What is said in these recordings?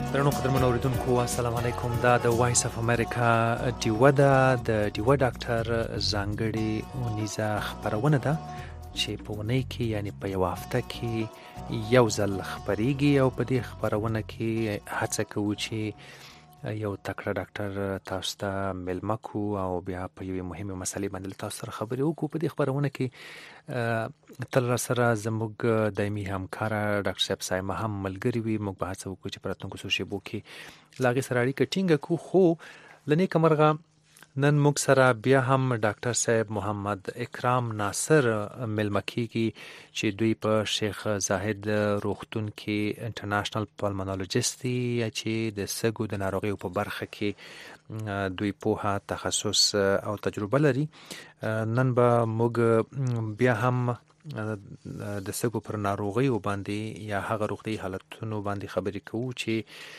درنو قدرمن اوریدونکو السلام علیکم. دا د وایس اف امریکا ډیوه ده د ډیوه ډاکټر ځانګړي اونیزه خبرونه ده چې په ونې کې یعنی په یو هفته کې یو ځل خبريږي او په دې خبرونه کې هڅه کوو چې یو تکړه ډاکټر تاسو ته ملما کو او بیا په یوه مهمه مسلې باندې تاسو سره خبرې وکړو. په دې خبرونه کې تل را سره زموږ دایمي همکار ډاکټر صاحب سایمه هم ملګری وي. موږ به هڅه وکړو چې پراتونکو څو شیبو کې لاغي سره اړیکه ټینګه کو. خو لنې کمرغه نن موږ سره بیا هم ډاکټر صاحب محمد اکرام ناصر ملما کیږي چې دوی په شیخ زاهد روغتون کې انټرنیشنل پالمونولوژیست دي چې د سږو د ناروغیو په برخه کې دوی پوهه تخصص او تجربه لري. نن به موږ بیا هم د سږو پر ناروغیو باندې یا هغه روغتي حالتونو باندې خبرې کوو چې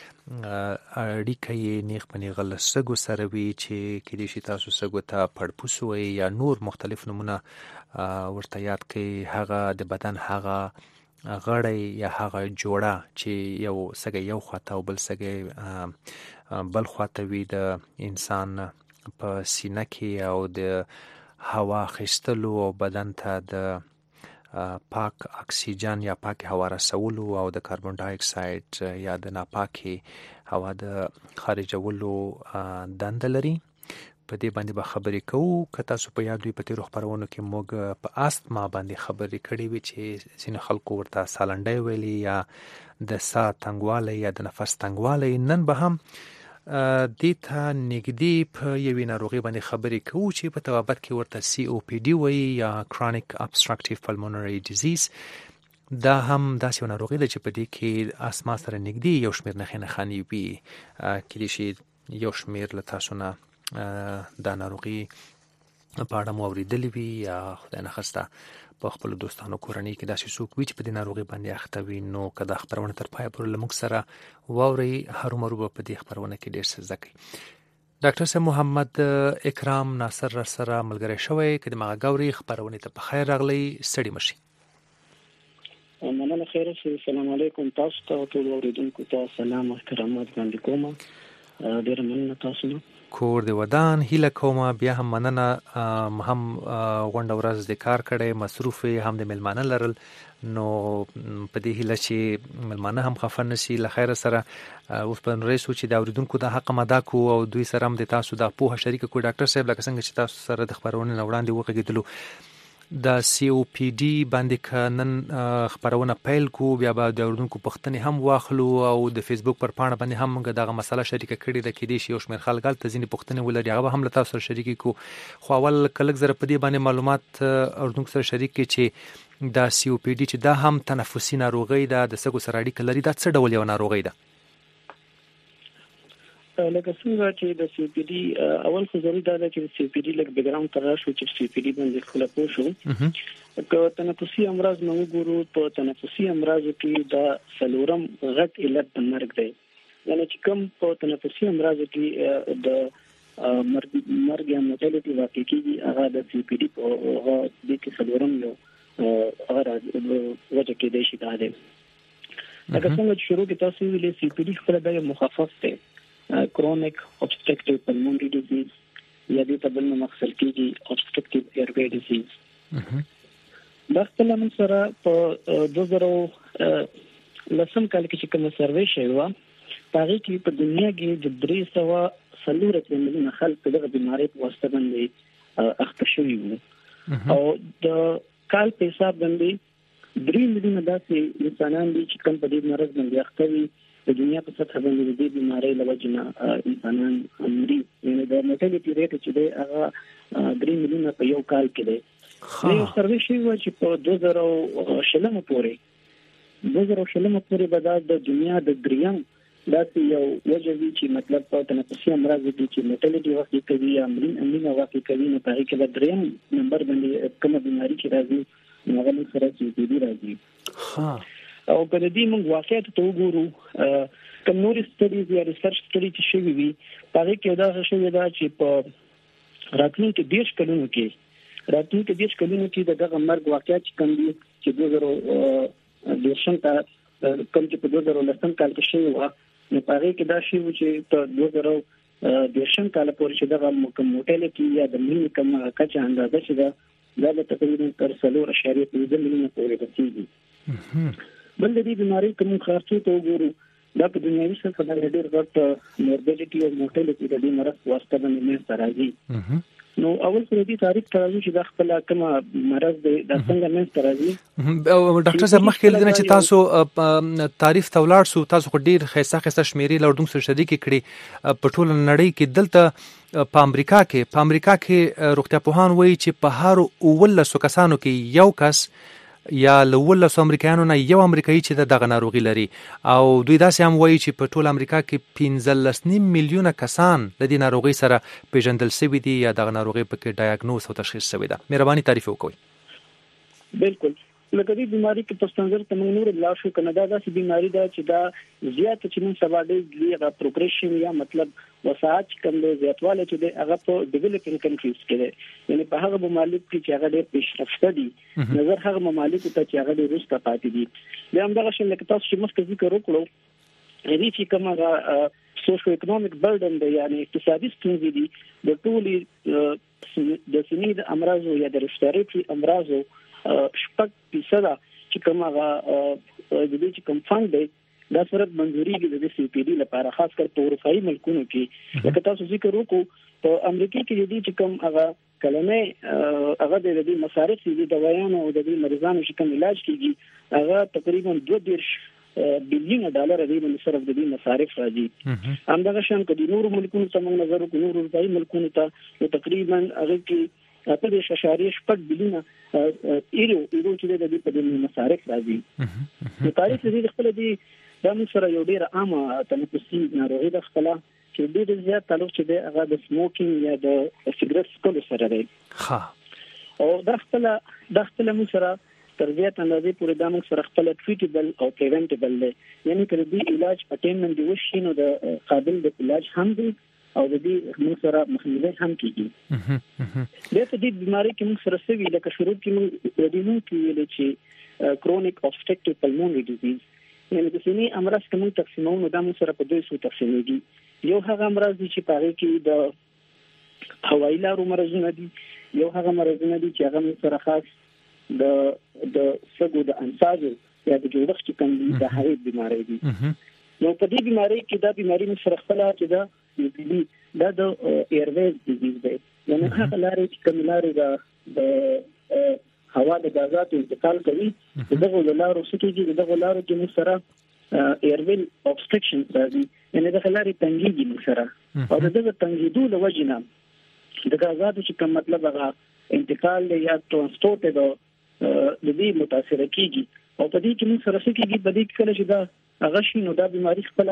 اړیکه یې نیغ په نیغه له سږو سره وي چې کېدای شي تاسو سږو ته پړپوس وایي یا نور مختلف نومونه ورته یاد کړئ. هغه د بدن هغه غړی یا هغه جوړه چې یو سږی یو خواته او بل سږی بل خواته وي د انسان په سینه کې او د هوا اخیستلو او بدن ته د پاک اکسیجن یا پاک هوا رسولو او د کاربن ډای اکساید یا د ناپاکي هوا د خارجولو دنده لري. په دې باندې به خبرې کوو. که تاسو په یاد وي په تیرو خبرونو کې موږ په استما باندې خبرې کړې وي چې ځینې خلکو ورته سالنډۍ ویلي یا د ساه تنګوالی یا د نفس تنګوالی. نن به هم دې ته نږدې په یوې ناروغۍ باندې خبرې کوو چې په طبابت کې ورته COPD وایي یا Chronic Obstructive Pulmonary Disease. دا هم داسې یو ناروغي ده چې په دې کې اسما سره نږدې یو شمېر نښې نښانې وي. کېدای شي یو شمېر له تاسو نه دا ناروغي په اړه مو اورېدلې وي یا خدای نخواسته په خپلو دوستانو کورنۍ کې داسې څوک وي چې په دې ناروغي باندې اخته وي. نو که دا خبرونه تر پایه پورې له موږ سره واورئ هرومرو به په دې خبرونه کې ډېر څه زده کړئ. ډاکټر صاحب محمد اکرام ناصر را سره ملګری شوی که د مغه ګوري خبرونې ته په خیر راغلی. ستړي مشي. مننه خیر اوسئ. السلام علیکم. تاسو ته ټول اوریدونکو ته سلام او احترامات وړاندې کوم. ډېر مننه تاسو نه کور د ودان هیله کوم. بیا هم مننه هم غونډه ورځ د کار کړي مصروف هم د ملمانه لرل. نو په دې هیله چې ملمانه هم خفه نشي له خیر سره اوس په نورې سوچ د اوریدونکو د حق مدا کو او دوی سره هم د تاسو د پوهه شریک کو. ډاکټر صاحب لکه څنګه چې تاسو سره د خبرونه وړاندې وغږیدلو د COPD باندې کنن خبرونه پیل کو بیا به د اوریدونکو پښتنې هم واخلو او د فیسبوک پر پاڼه باندې هم دغه مسله شریکه کړې ده. کې دي شي او شمیر خلک ته ځینې پښتنې ولري هغه هم له تاسو سره شریک کو. خو اول کلک زره په دې باندې معلومات اوریدونکو سره شریک کړي چې دا COPD چې دا هم تنفسي ناروغي ده د سږو سره اړیکه لري. دا څه ډول یو ناروغي ده؟ لکه څنګه چې د COPD اول خو ضروري ده چې COPD لکه بیکګراوند تر راشو چې COPD باندې خپل پوه شو. که تنفسي امراض نو ګورو په تنفسي امراضو کې دا سلورم غټ علت د مرګ دی. یعنی چې کوم په تنفسي امراضو کې د مرګ یا موټیلیټي واقع کیږي هغه د COPD په هغه د کې سلورم یو هغه وجه کې دی شي دا دی. لکه څنګه چې شروع کې تاسو ویلې COPD خپل د مخفف دی chronic obstructive pulmonary disease یا دې په بل نوم اختصار کېږي obstructive airway disease. دا خپل من سره په 2010 کال کې چې کوم سروې شوی و هغه کې په دنیا کې د 340 ملیونه خلک دغه بیماری په واسطه باندې اخته شوي وو او د کال په حساب باندې 3 ملیونه داسې انسانان دي چې کوم په دې مرض باندې اخته وي. د دنیا په سطح باندې د دې بیماری له وجې نه انسانان مري. یعنې د موټیلیټي ریټ چې دی هغه 3 ملیونه په یو کال کې دی. یو سروې شوی و چې په 2020 پورې به دا د دنیا د دریم داسې یو وجه وي چې مطلب په تنفسي امراضو کې چې موټیلیټي واقع کوي یا مړینه واقع کوي نو په هغې کې به دریم نمبر باندې کومه بیماري چې راځي هغه موږ سره COPD راځي. او په دې موږ واقعیت ته وګورو کوم نور سټډیز یا ریسرچ سټډي چې شوي وي هغه کې دا شوی دا چې په راتلونکي 10 کلونو کې دغه مرګ واقعیت کم دي چې 2010 ته کوم چې په 2010 کال کې شوی و نو پاره کې دا شی و چې په 2010 کال پورې چې دغه موټیلیټي یا د مینې کوم کچه اندازه چې دا تقریبا تر 3.2 میلیونه پورې رسیدي. بل د دې بیماری کوم خارچو ته وګورو دا په دنیوي سطح باندې ډېر غټ موربیډیټي او موټیلیټي د دې مرض واسطه باندې منځته راځي. نو اول خو دې تاریخ ترازو چې د خپل کومه مرض د څنګه منځته راځي. ډاکټر صاحب مخکې لیدل چې تاسو تعریف تولار سو تاسو ډېر خیسه شمیرې لوردون سره شریک کړي په ټول نړۍ کې. دلته په امریکا کې روغتیا پوهان وایي چې په هر 19 کسانو کې یو کس یا لولس امریکایانو نه یو امریکایي چې دغه ناروغي لري او دوی داسې هم وایي چې په ټول امریکا کې 15.5 میلیونه کسان د دې ناروغي سره پیژندل شوي دي یا دغه ناروغي پکې ډایګنوز او تشخیص شوی ده. مهرباني تعریف وکړئ. بالکل لکه دې بیماری کې په ستنځر تمنګ نور بلا شو کنه دا داسې بیماری ده چې دا زیات چې نن سبا ډېر پروګریشن یا مطلب وسعت کم له زیاتواله چې هغه په ډیولپینګ کنټریز کې ده یعنی په هغه ممالک کې چې هغه ډېر پیشرفته دي نظر هغه ممالک ته چې هغه ډېر وروسته پاتې دي. بیا هم دغه شی لکه تاسو چې مخکې ذکر وکړو دې چې کوم هغه سوشو اکونومیک برډن دی یعنی اقتصادي ستونزې دي د ټولي د سینې د امراضو یا د ریسپیریټري امراضو 6% چې کومه د دې چې کوم فند دی دا سره منځوري کې د سی پی ډي لپاره خاص کر په اروپאי ملکونو کې لکه تاسو ذکر وکړو په امریکا کې د دې چې کوم هغه کلمه هغه د دې مصارف دي د ویانو او د دې مریضانو چې کوم علاج کیږي هغه تقریبا 2 بلین ډالر دی باندې صرف د دې مصارف راځي. همدغه شان کدي نور ملکونو ته موږ نظر وکړو نور اروپאי ملکونو ته تقریبا هغه کې په دې شاشاري 6 بلیونه ایرو چې د دې په دې مصارف راځي. د تاریخ دې خپل دي د موږ سره یو ډیر عامه تنفسي ناروغي د خپل چې ډیر زیات تعلق چې د هغه د سموکینګ یا د سیګریټ سکلو سره دی. او د خپل موږ سره تر زیات اندازې پورې د موږ سره خپل ټریټیبل او پریونټیبل دی یعنی کله دې علاج پټینمنت دی وشي نو د قابل د علاج هم دی او د دې موږ سره مخنیوي هم کیږي. د دې بیماری کې موږ سره سوي لکه شروع کې موږ د دې نو کې ویل چې کرونیک obstructive pulmonary disease یعنی د سینې امراض کوم تقسیمونه د موږ سره په دوه څو تقسیمېږي. یو هغه امراض دي چې پاره کې د هوایي لارو مرزونه دي یو هغه مرزونه دي چې هغه موږ سره خاص د سګو د انساجو یا د جوړښت کې کوم دي د هغې بیماری دي. نو په دې بیماری کې دا بیماری موږ سره خپل چې دا د ایرویز ډیزیز دی یعنی هغه لارې چې کوم لارې د هوا د غازاتو انتقال کوي دغه لارو سکیږي دغه لارو کې موږ سره ایرویل obstruction راځي یعنی دغه لارې تنګيږي موږ سره او دغه تنګیدو له وجې نه د غازاتو چې کوم مطلب هغه انتقال یا ترانسپورت د دې متاثر کیږي او په دې کې موږ سره سکیږي په دې کې کله چې دا هغه شي نو دا بیماری خپل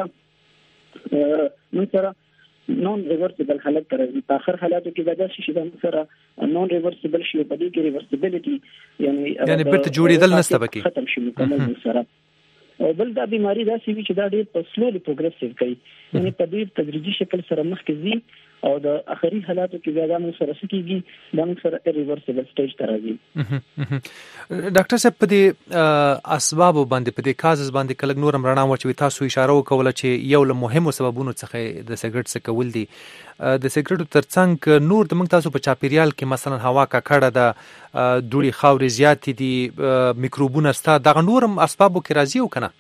موږ سره نون ریورسیبل حالت راځي. په اخر حالاتو کې دا شي چې دا سره نون ریورسیبل شي په دې کې ریورسیبিলিټي یعنی بیرته جوړېدل نشته پکې ختم شي مکمل سره. او بل دا بیماری دا سی چې دا ډېر په سلولي پروګریسیو کوي یعنی په ډېر تدریجي شکل سره مخکې ځي او د اخري حالاتو کې بیا موږ سره سکیږي دا موږ سره ریورسیبل سټیج ته راځي. ډاکټر صاحب په دې اسباب باندې په دې کازز باندې کله نورم رڼا ورچوي تاسو اشاره وکوله چې یو له مهمو سببونو څخه د سیګریټ څکول دي. د سیګریټو ترڅنګ نور د موږ تاسو په چاپیریال کې مثلا هوا ککړه ده دوړي خاورې زیات دي میکروبونه ستا دغه نورم اسبابو کې راځي او کنه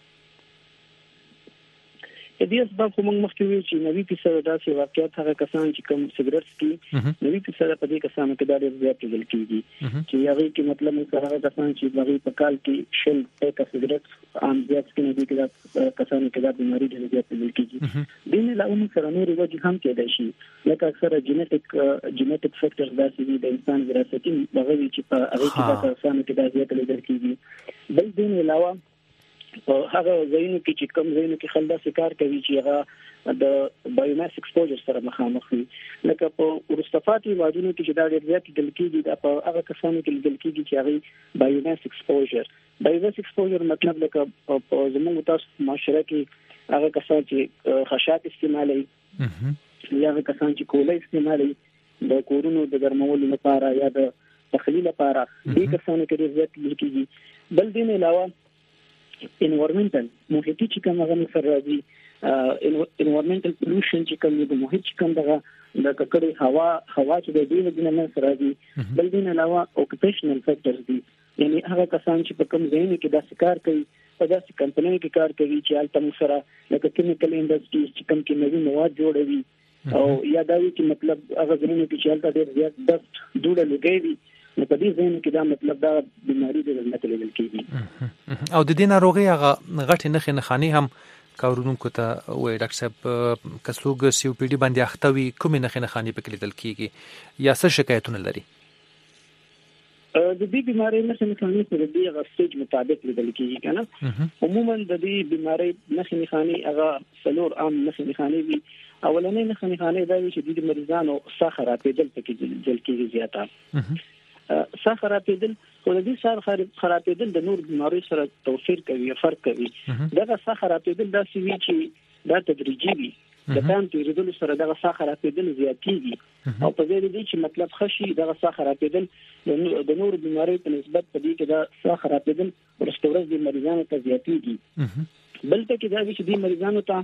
دې اسباب کوم مخکې وی چې 90% داسې واقعیت هغه کسان چې کوم سیګریټ څکي 90% په دې کسانو کې دا ډېر زیات لیدل کیږي چې هغه کې مطلب هغه کسان چې هغه په کال کې شل ټیکه سیګریټ عام زیات کې نه دي کې کسانو کې دا بیماری ډېر زیات لیدل کیږي. دین له عموم سره نور وجه هم کېدای شي لکه اکثره جینیټیک فیکټرز داسې دي د انسان وراثتي هغه چې په هغه کې دا کسانو کې دا زیات لیدل کیږي. بل دین علاوه هغه ځایونو کې چې کوم ځایونو کې خلک داسې کار کوي چې هغه د بایوماس ایکسپوجر سره مخامخ وي لکه په ورستفاتي وادونو کې چې دا ډېر زیات لیدل کیږي دا په هغه کسانو کې لیدل کیږي چې هغه بایوماس ایکسپوجر مطلب لکه په زموږ تاسو معاشره کې هغه کسان چې خشاک استعمالوي یا هغه کسان چې کوله استعمالوي د کورونو د ګرمولو لپاره یا د تخلیل لپاره دې کسانو کې ډېر زیات لیدل کیږي. بل دین علاوه انوایرنمنټل محیطي چې کوم هغه سره راځي انوایرنمنټل پولوشن چې کوم د محیط چې کوم دغه د ککړې هوا چې د دې نه راځي بل دین علاوه اوکوپیشنل فیکټرز دي یعنی هغه کسان چې په کوم ځای کې داسې کار کوي په داسې کمپنیو کې کار کوي چې البته موږ سره لکه کیمیکل انډستریز چې کوم کیمیاوي مواد جوړوي او یا دا وی چې مطلب هغه ځینې کې چې البته ډېر زیات دست دوړه لګوي نو په دې ځای کې دا مطلب دا بیماری د نقل لیدل کېږي او د دې ناروغي هغه غټې نښانې هم کارونکو ته وایي ډاکټر صاحب کڅوګ سی او پی ډي باندې اخته وي کومې نښانې پکې لیدل کېږي یا څه شکایتونه لري د دې بیماری نښانې پر دې هغه سټیج مطابق لیدل کېږي کنه عموما د دې بیماری نښانې هغه څلور عام نښانې وي اولنې نښانې دا وي چې د مریضانو ساه خرابېدل پکې لیدل کېږي زیاته ساه خرابېدل خو د دې ساه خرابېدل د نور بیماریو سره توپیر کوي فرق کوي دا ساه خرابېدل داسې وي چې دا تدریجي وي د ټایم تیریدل سره دغه ساه خرابېدل زیاتېږي او په دې دي چې مطلب خشي دغه ساه خرابېدل د نور بیماریو په نسبت په دې کې دا ساه خرابېدل ورستورز د مریضانو ته زیاتېږي بل ته کې دا چې د مریضانو ته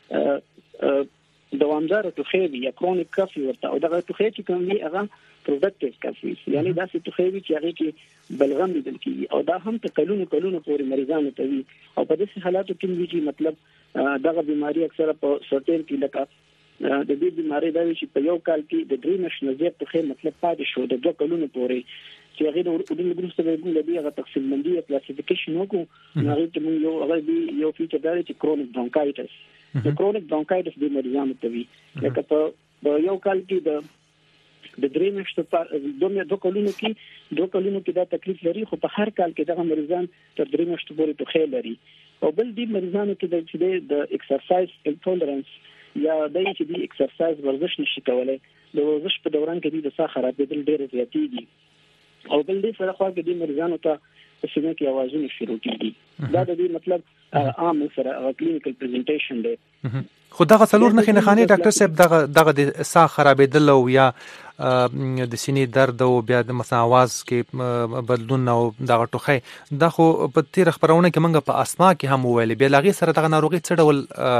دوامدار ټوخی یا کرونیک کف ورته او دغه ټوخی چې کوم وي هغه پروډکټیو کف وي یعنی دا چې ټوخی وي چې هغه کې بلغم لیدل کیږي او دا هم ته کلونو پورې مریضانو ته وي او په دې حالاتو کې وي چې مطلب دغه بیماری اکثره په سرطان کې لکه د دې بیماری دا وي چې په یو کال کې د 3 میاشتو زیات ټوخی مطلب پاتې شو د 2 کلونو پورې چې هغه د ګروپ سره د دې هغه تقسیم بندي او کلاسیفیکیشن وکړو هغه ته موږ یو فیچر دا چې کرونیک برونکایټس د کرونیک برونکایټس د مریضانو ته وي لکه په یو کال کې د 3 میاشتو په 2 کلونو کې دا تکلیف لري خو په هر کال کې دغه مریضان تر 3 میاشتو پورې ټوخی لري او بل دې مریضانو کې د ایکسرسایز انټولرنس یا د ایکسرسایز ورزش نشي کولای د ورزش په دوران کې د ساه خرابېدل ډېر زیاتېږي او بل دې سره خو کې د مریضانو ته سینې کې आवाजونه شروع کیږي دا د دې مطلب عام سره کلینیکل پریزنټیشن دی خو دغه څلور نښانې ډاکټر صاحب دغه د ساه خرابېدل او یا د سینې درد او بیا د مثلا आवाज کې بدلون او دغه ټوخی دا خو په تیر خبرونه کې موږ په اسما کې هم ویل بیا لغې سره دغه ناروغي څه ډول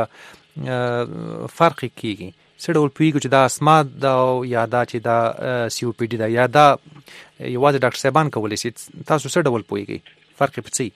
فرق کیږي څه ډول پیږي چې دا اسما دا یا دا چې دا سی او پی ډي دا یا دا یوازې ډاکټر صاحبان کولی شي تاسو څه ډول پوهیږئ فرق په څه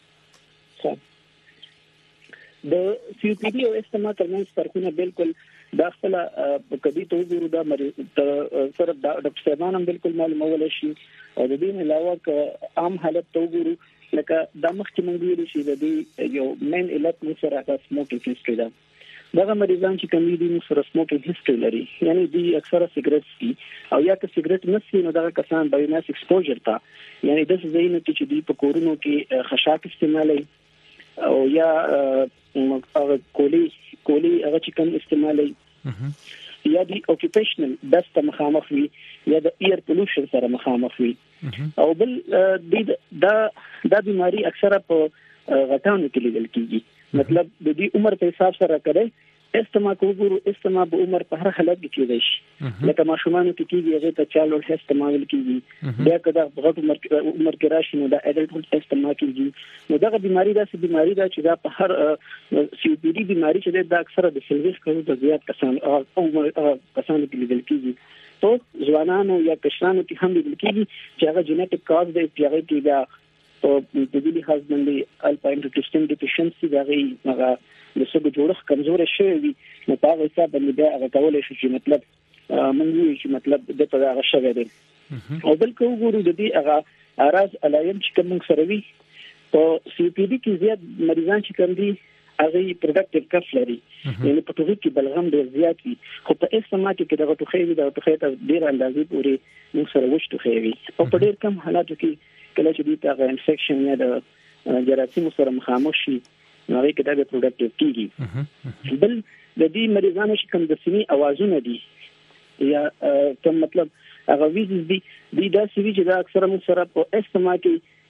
د سی او پی ډي او استما ترمنځ فرقونه بالکل داخله په کدي ته وګورو دا سره ډاکټر صاحبان هم بالکل معلومول شي او د دې علاوه عام حالت ته وګورو لکه د مخکې موږ ویل شي د دې یو مین علت سره د سموکینګ هیستوري ده دغه مریضان چې کوم دي سره سموکینګ هیستوري لري یعنی دوی اکثره سیګریټ څکي او یا که سیګریټ نه څکي نو دغه کسان بایوناس ایکسپوژر ته یعنی د ځینو کې چې دوی په کورونو کې خشاک استعمالوي او یا کولی هغه چې کوم استعمالوي یا د اوکوپیشنل دست مخامخ وي یا د ایر پولوشن سره مخامخ وي او بل دا بیماری اکثره په غټانو کې لیدل کیږي مطلب د دې عمر په حساب سره کړي استما کوګورو استما په عمر په هر حالت کې کېږي لکه ماشومان کې کېږي هغه ته چالو استما ویل کېږي بیا کله غټ عمر کې راشي نو د اډلټ استما کېږي نو دا بیماری دا چې دا په هر سی او پی ډي بیماری چې دا اکثره د سلویس کړو د زیات کسان کې لیدل کېږي تو ځوانانو یا کشرانو کې هم لیدل کېږي چې هغه جینیټک کاز دی چې هغه کې دا په دې لحاظ باندې الفا انټروټوستین ډیفیشنسي دا غي هغه د سګو جوړښت کمزور شوی نو په هغه حساب باندې دا هغه کولای شي چې مطلب موږ چې مطلب د په هغه شوی دی او بل کو ګورو د دې هغه اراز علایم چې کوم سره وي په سی پی ډي کې زیات مریضان چې کوم دي هغه پروډکټیو کف لري یعنی په توګه کې بلغم ډیر زیات وي خو په استما کې د ټوخی د ټوخی ته ډیر اندازې پورې موږ سره وشته خوي او په ډیر کم حالاتو کې کله چې د انفیکشن یا د جراثیم سره مخامخ شي هغه کې دا پروډکټیو کیږي بل د دې مریضانو چې کوم د سینې आवाजونه دي یا کوم مطلب هغه ویزز دي دا سوي چې دا اکثره موږ سره په استما کې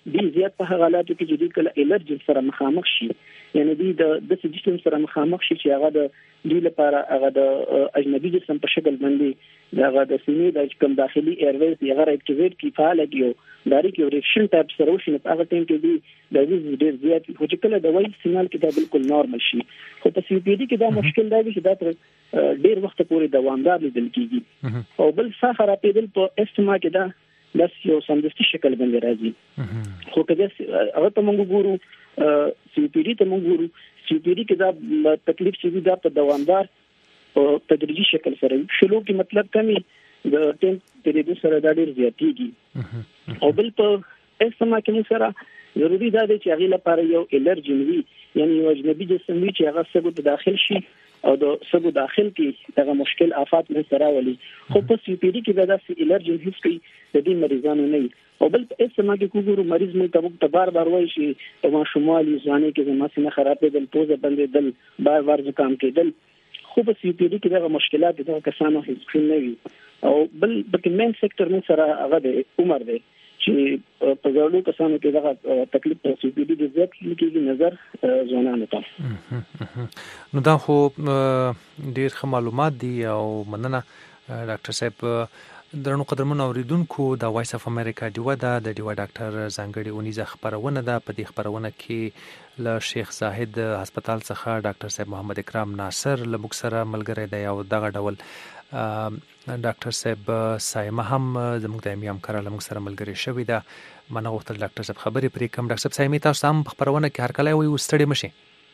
دي زیات په حالاتو کې چې کله الرجی سره مخامخ شي یعنی دي د جسم سره مخامخ شي چې هغه د دې لپاره هغه د اجنبي جسم په شکل باندې هغه د سینې د کوم داخلي ایرویز هغه اکټیویټ کی فعال کیو داري کې ریاکشن ټایپ سره وشي په هغه ټیم کې دي د ویز ډیر زیات خو چې کله د وایي سیګنال کې دا بالکل نورمال شي خو په سی پی ډي کې دا مشکل دی چې دا تر ډیر وخت پورې دوامدار لیدل کیږي او بل څه خرابېدل په استما کې دا د یو سمدستي شکل باندې راځي خو کله هغه ته موږ ګورو سی پی ډي ته موږ ګورو سی پی ډي کې دا تکلیف چې دا په دوامدار او تدریجي شکل سره شلو کې مطلب کمی د ټیم پیریډ سره دا ډیر زیاتېږي او بل په استما کې سره ضروری دا دی چې هغه لپاره یو الرجی وي یعنی یو اجنبي جسم وي چې هغه سبو ته داخل شي او د سبو داخل کې دغه مشکل آفات من سره ولي خو په سی پی ډي کې دا د الرجی هیڅ کوي د دې مریضانو نه او بل په استما کې کوګورو مریض مې ته بار بار وایي چې په شمالي ځانې کې زما سینه خرابېدل پوزه بندېدل بار بار زکام کېدل خو په سی پی ډي کې دغه مشکلات د کسانو هیڅ نه وي او بل په مین سېکټر من سره هغه د عمر دی چې په ځړو کسانو کې دغه تکلیف په سی پی ډي د زیات کېږي نظر ځوانانو ته نو دا خو ډیر ښه معلومات دي او مننه ډاکټر صاحب درنو قدرمن اوریدونکو د وایس اف امریکا دیوا د دیوا ډاکټر ځانګړي اونیزه خبرونه ده په دې خبرونه کې له شیخ زاهد هسپتال څخه ډاکټر صاحب محمد اکرام ناصر له موږ سره ملګری دی او دغه ډول ډاکټر صاحب سایمه هم زموږ د امام کار له موږ سره ملګری شوی ده منه غوښتل ډاکټر صاحب خبرې پرې کوم ډاکټر صاحب سایمه تاسو هم خبرونه کې هر کله وي وستړي مشي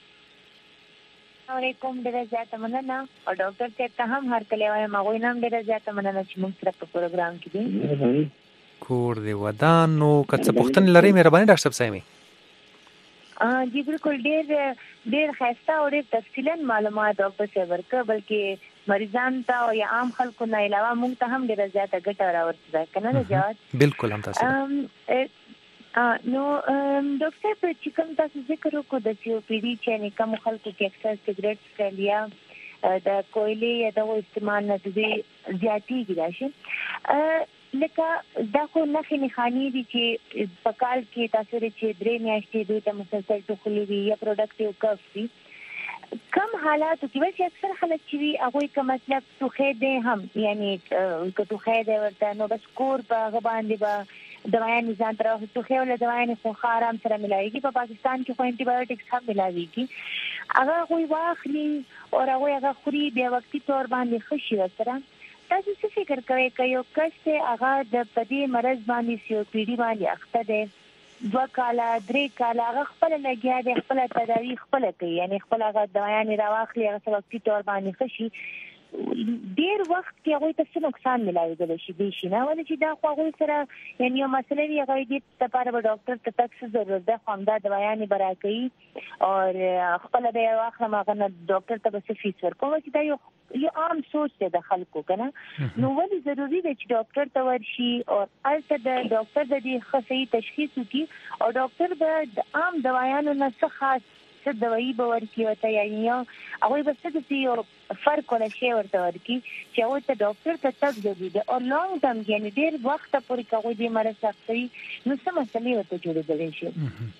علیکم ډیره زیاته مننه او ډاکټر صاحب ته هم هر کله وایم هغه نام ډیره زیاته مننه چې موږ سره په پروګرام کې دي کور دی ودانو کڅ پختن لري مهرباني ډاکټر صاحب سایمه جی بالکل ډیر خاصه او ډیر تفصیلا معلومات ډاکټر صاحب ورکړه بلکې مریضان ته او یا عام خلکو نه علاوه موږ ته هم ډیره زیاته ګټه راوړي کنه نه جواب بالکل هم تاسو نو ډاکټر په چې کوم تاسو ذکر وکړو د سی او پی ډي چې کوم خلکو چې اکثر سیګریټ سکلیا د کویلې یا د استعمال نه دي زیاتېږي راشي لکه دا خو نه خاني دي چې په کال کې تاسو لري چې درې میاشتې دوی ته مسلسل ټوخلي وي یا پروډکټیو کف وي کم حالاتو کې چې اکثر خلک چې هغه کوم مطلب توخې دي هم یعنی که توخې دي ورته نو بس کور په غباندې به دوايان ځان تر اوسه خو له دوايان خو آرام سره ملایږي په پاکستان کې خو انټي بایوټکس هم ملاويږي هغه کوئی واخلي او هغه خوري بیا وختي تور باندې خوشي وسره تاسو څه فکر کوئ چې یو کس هغه د پدې مرز باندې سی او پی ډي باندې اخته ده 2 کاله 3 کاله هغه خپل لګیا دی خپل تداوی خپل کوي یعنی خپل هغه دوايان راواخلي هغه وختي تور باندې خوشي ډیر وخت کې هغه ته څه نقصان ملایږي د شي دي شي نه ولې چې دا خو هغه سره یعنی یو مسله دی هغه دې لپاره به ډاکټر ته تک ضرورت ده خو دا دوايان براکي او خپل به واخله ماغه ډاکټر ته به فیس ورکوي چې دا یو عام سوچ دی د خلکو کنه نو ولې ضروری دی چې ډاکټر ته ورشي او البته د ډاکټر د دې خصي تشخیص وکړي او ډاکټر به د عام دوايانو نه څه خاص څه دوايي به ورکړي وته یعنی هغه به څه دي فرق ولا شی ورته ورکړي چې هغه ته ډاکټر ته تک ضروري دی او لانګ ټرم یعنی ډیر وخت پورې کوي د مرز سختي نو څه مسلې ورته جوړېدل شي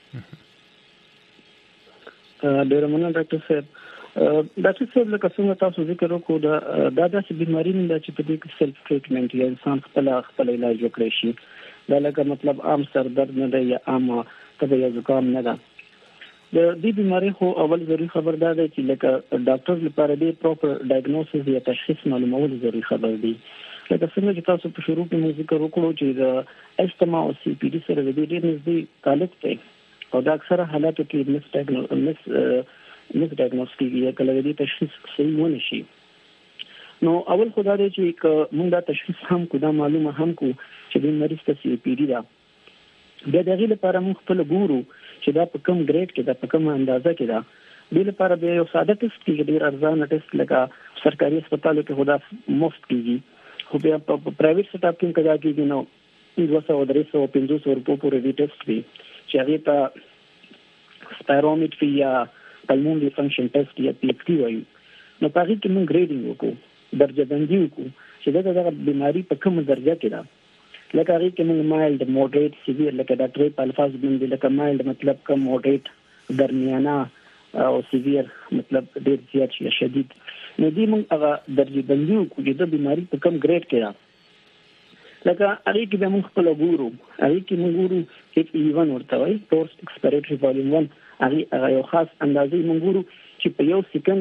ډیر مننه ډاکټر صاحب ډاکټر صاحب لکه څنګه تاسو ذکر وکړو دا داسې بیماری نه چې په دې کې سیلف ټریټمنټ یا انسان خپل علاج وکړي شي دا لکه مطلب عام سر درد نه دی یا عام تبه یا زکام نه ده د دې بیماری خو اول ضروري خبردار دی چې لکه ډاکټر لپاره دی پراپر ډایګنوسس یا تشخیص معلومول ضروري خبر دی لکه څنګه چې تاسو په شروع کې موږ ذکر وکړو چې د استما او سی پی ډي سره د ډېر نږدې تعلق دی او دا اکثره حالاتو کې مس ډایګنوس کیږي یا کله د تشخیص صحیح ونه شي نو اول خدای دی چې موږ دا تشخیص هم کو دا معلومه هم کو چې د مریض ته سی پی ډي ده بیا دغه لپاره موږ خپل ګورو چې دا په کوم ګریډ کې دا په کوم اندازه کې دا د لپاره به یو ساده ټیسټ کې ډیر ارزانه ټیسټ لکه سرکاري هسپتالو کې خدا مفت کیږي خو بیا په پرایویټ سټاپ کې کدا کیږي نو 200-300-500 روپو پورې دی ټیسټ وی چې هغه ته سپایرومیټري یا پلمونري فنکشن ټیسټ یا پی ایف ټي وایي نو په هغه کې موږ ګریډینګ وکړو درجه بندي وکړو چې دا د بیماری په کومه درجه کې ده لکه هغه کې موږ مایلډ موډریټ سیویر لکه ډاکټر په الفاظ باندې لکه مایلډ مطلب کم موډریټ درمیانه او سیویر مطلب ډیر زیات شي شدید نو دې موږ هغه درجه بندي کوو د بیماری په کم ګریډ کې را لکه هغه کې به موږ خپل ګورو هغه کې موږ ګورو چې ایون ورته وایي فورس ایکسپیریټری والیوم 1 هغه یو خاص اندازې موږ ګورو چې په یو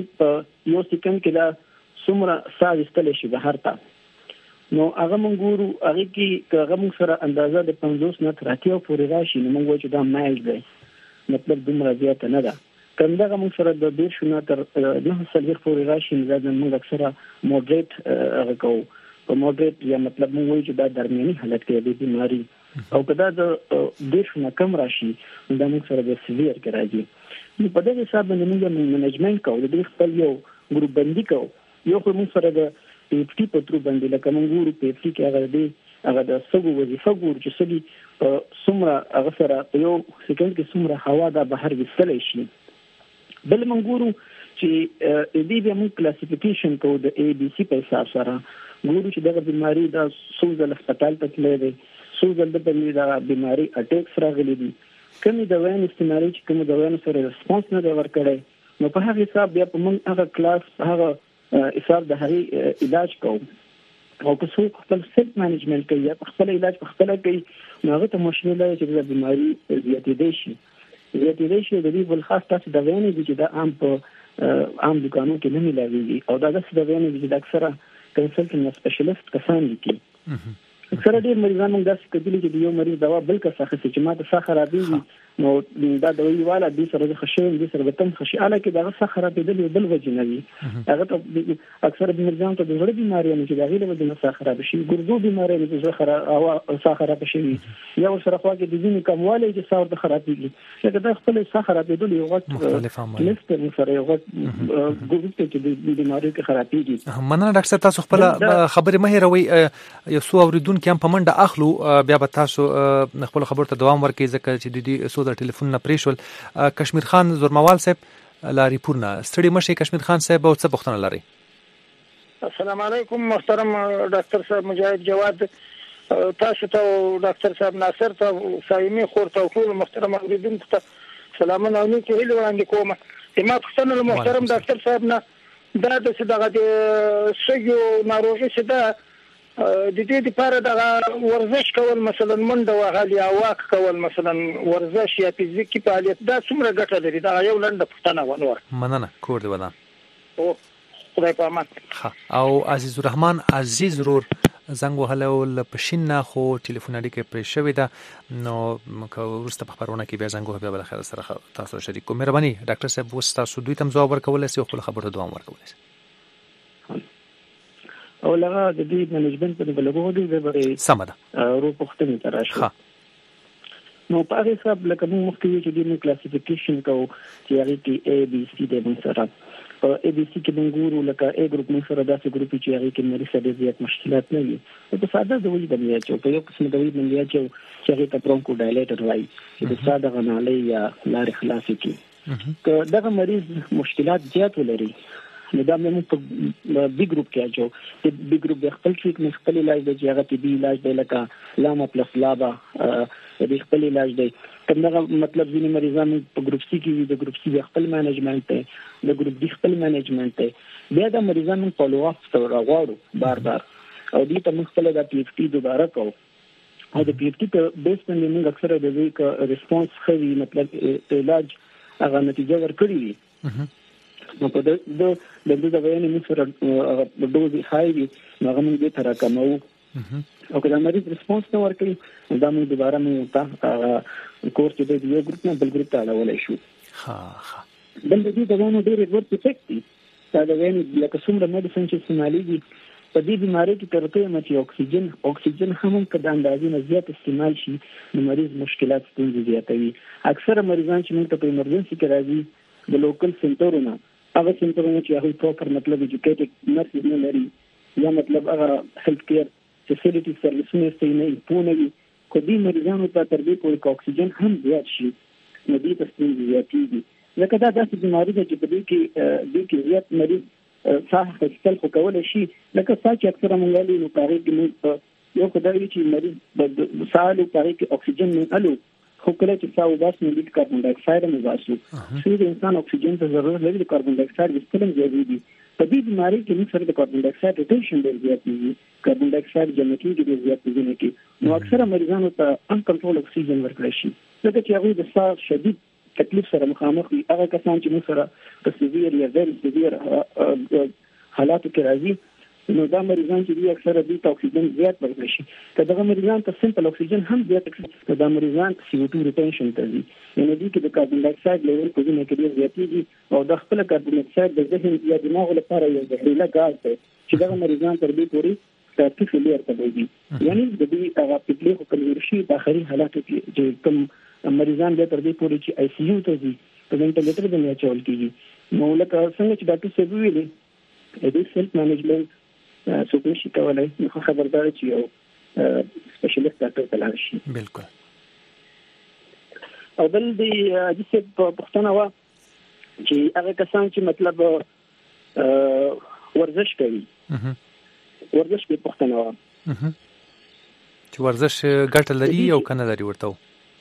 سکند کې دا څومره ساه ایستل شي بهر ته نو هغه موږ ګورو هغه کې هغه موږ سره اندازه د 50 نه تر 80 پورې راشي نو موږ وایو چې دا مایلډ دی مطلب دومره زیات نه ده کنده موږ سره د 10 نه تر 9 پورې راشي نو دا موږ اکثره موډریټ هغه کوو په موډریټ یا مطلب موږ وایو چې دا درمیاني حالت کې دی بیماری او کدا د 10 نه کم راشي دا موږ سره د سیویر کې راځي نو په دې حساب باندې موږ منیجمنت کوو د خپل یو ګروپ بندي کوو یو خو موږ سره د پیپټي په تر باندې لکه موږ ګورو پیپټي کې هغه د سګو وظیفه ګورو چې سګي څومره هغه سره یو سکند کې څومره هوا د بهر وستل شي بل موږ ګورو چې دې به موږ کلاسیفیکیشن کوو د اي بي سي په حساب سره ګورو چې دغه بیماری د سوزل هسپتال ته تللی دی سوزل د بیماری اٹیک راغلي دي کومې دوايان استعمالي چې کوم دوايان سره ریسپانس نه دی ورکړی نو په هغه حساب بیا په موږ هغه کلاس هغه حساب د هغه علاج کوو او که څوک خپل سیلف مینجمنت کوي یا خپل علاج په خپل کوي نو هغه ته مشکل دی چې د بیماری زیاتېدای شي د دې بل خاص تاسو د وینې چې د عام دکانو کې نه ملایوي او دا د وینې چې د اکثره کنسلټنټ سپیشلیست کسان دي اکثره ډیر مریضان موږ داسې کېدلی چې یو مریض دوا بل کس اخیستي چې ماته ساه خرابېږي نو دا دوايي والا دې سره خشوم دې سره تم خشي اله کې دا ساه خرابېدل بل وجه نه وي هغه ته اکثره مریضان ته د زړه بيماري نه چې دا غیله د ساه خراب شي ګردو بيماري د زړه خراب او ساه خراب شي یا سره خو کې د ځینې کمواله چې ساه ورته خرابېږي لکه دا خپل ساه خرابېدل یو وخت لسته سره یو وخت ګورته چې د بيماري کې خرابېږي مننه ډاکټر تاسو خپل خبرې مه هېروئ یو څو اوریدونکو کې هم په منډه اخلو بیا به تاسو خپل خبرو ته دوام ورکړئ ځکه چې د دې سو د ټلیفون نه پریښول کشمیر خان زورموال صاحب لاری پورنا ستړي مشه کشمیر خان صاحب او څه پوښتنه لري السلام علیکم محترم ډاکټر صاحب مجاهد جواد تاسو ته ډاکټر صاحب ناصر ته سایمي خور ته ټول محترم اوریدونکو ته سلامونه او نیکی هیله وړاندې کوم ما پوښتنه محترم ډاکټر صاحب نه دا د دغه د سګو ناروغي څخه د دې لپاره د ورزش کول مثلا منډه وهل یا واک کول مثلا ورزش یا فزیکي فعالیت دا څومره ګټه لري دا یو لنډه پوښتنه ونور مننه کور دی ودان او خدای په امان او عزیز الرحمن عزیز رور زنګ وهله ول پښینا خو ټلیفون اړیکه پرې شوې ده نو ورسته په خبرونه کې بیا زنګ وهبه بل خیر سره تاسو شریک کوم مهرباني ډاکټر صاحب وستا سو دوی تم ځواب ورکول سي خپل خبرو دوام ورکول سي او لغه د دې منیجمنت په بلګو دی به سمده رو پختنه تراشه نو په هغه حساب لکه موږ مخکې چې د کلاسیفیکیشن کوو چې هغه کې A B C د موږ سره په A B C کې موږ ګورو لکه A ګروپ موږ سره داسې ګروپ چې هغه کې مریض سره زیات مشکلات نه وي په ساده ډول باندې چې په یو قسم ډول باندې چې هغه ته برونکو ډایلیټر وایي چې د ساده غنالي یا لارې خلاصي کې که دغه مریض مشکلات زیات ولري نو دا موږ په بي ګروپ کې اچو چې بي ګروپ د خپل ټریټمنټ خپل علاج د هغه طبي علاج دی لکه لاما پلس لابا د خپل علاج دی کله مطلب ځینې مریضان په ګروپ سي کې د ګروپ سي خپل مینجمنت دی د ګروپ ډي خپل مینجمنت دی بیا د مریضانو فالو اپ سره غواړو بار او دې ته موږ خپل د پی ایف ټي دوباره کوو او د پی ایف ټي په بیس باندې موږ اکثره د ویک ریسپانس خوي مطلب علاج هغه نتیجه ورکړي وي نو په د وینې موږ سره ډوز هاي وي هغه موږ به تر کمو او کله مریض ریسپانس نه ورکړي دا موږ دوباره موږ ته کورس د یو ګروپ نه بل ګروپ ته اړولای شو بل د دې دغه ډېر ورته افیکټ دي دا د وینې لکه څومره میډیسن چې استعمالېږي په دې بیماری کې ترته مچ اکسیجن هم کله اندازې نه زیات استعمال شي نو مریض مشکلات ستونزې زیاتوي اکثره مریضان چې موږ ته په ایمرجنسي کې راځي د لوکل سنټرونو هغه سنټرونه چې هغه پروپر مطلب ایجوکیټډ نرسز نه لري یا مطلب هغه هیلث کیر فیسیلیټي سروسونه نه پونه کو دې مریضانو ته تر دې پورې اکسیجن هم زیات شي نو دې ستونزې زیاتېږي لکه دا داسې بیماری ده چې په دې کې زیات مریض صح خپل خو کولای شي لکه څنګه چې اکثره مونږ لري نو کاري کې موږ یو خدای چې مریض د سالو پاره کې اکسیجن نه الو خو کله چې تاسو واس نه لیک کاربن ډای اکساید نه واسو چې انسان اکسیجن ته ضرورت لري کاربن ډای اکساید استعمال ضروري دي په دې بیماری کې موږ سره د کاربن ډای اکساید ریټینشن ډېر زیات دي کاربن ډای اکساید جمع کېږي ډېر زیات دي کې نو اکثره مریضانو ته ان کنټرول اکسیجن ورکړل شي ځکه چې هغه د ساه شدید تکلیف سره مخامخ وي هغه کسان چې موږ سره په سیویر یا ډېر سیویر حالاتو کې راځي نو دا مریضان چې دي اکثره د اکسیجن زیات ورکړي شي که دا مریضان ته سمپل اکسیجن هم زیات کړي دا مریضان CO2 ریټینشن ته دي یعنی دي چې د کاربن ډای اکساید لیول په دې کې ډېر زیاتېږي او د خپل کاربن ډای اکساید د ذهن یا دماغ لپاره یو زهرجن غاز دی چې دا مریضان تر دې پورې ترتیب لري ته یعنی د دې هغه پټلې خو کمزوري شي په اخري حالاتو کې چې کوم مریضان به تر دې پورې چې ICU ته ځي په وینټیلیټر باندې چول کیږي نو لکه څنګه چې ډاکټر صاحب ویلي د سیلف مینجمنت څوک نشي کولای نو خبردار چې یو سپیشلیست ډاکټر ته لاړ شي بالکل او بل د جسد پښتنه وا چې هغه کسان چې مطلب ورزش کوي ورزش په پښتنه وا چې ورزش ګټه لري او کنه لري ورته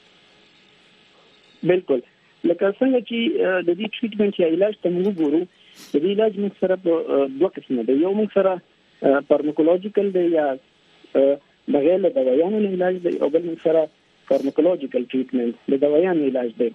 بالکل لکه څنګه چې د دې ټریټمنټ یا علاج ته موږ ګورو د دې علاج موږ سره په دوه قسمه دی یو موږ سره فارماکولوژیکل دی یا بغیر له دوايانو علاج دی او بل سره فارماکولوژیکل ټریټمنټ د دوايانو علاج دی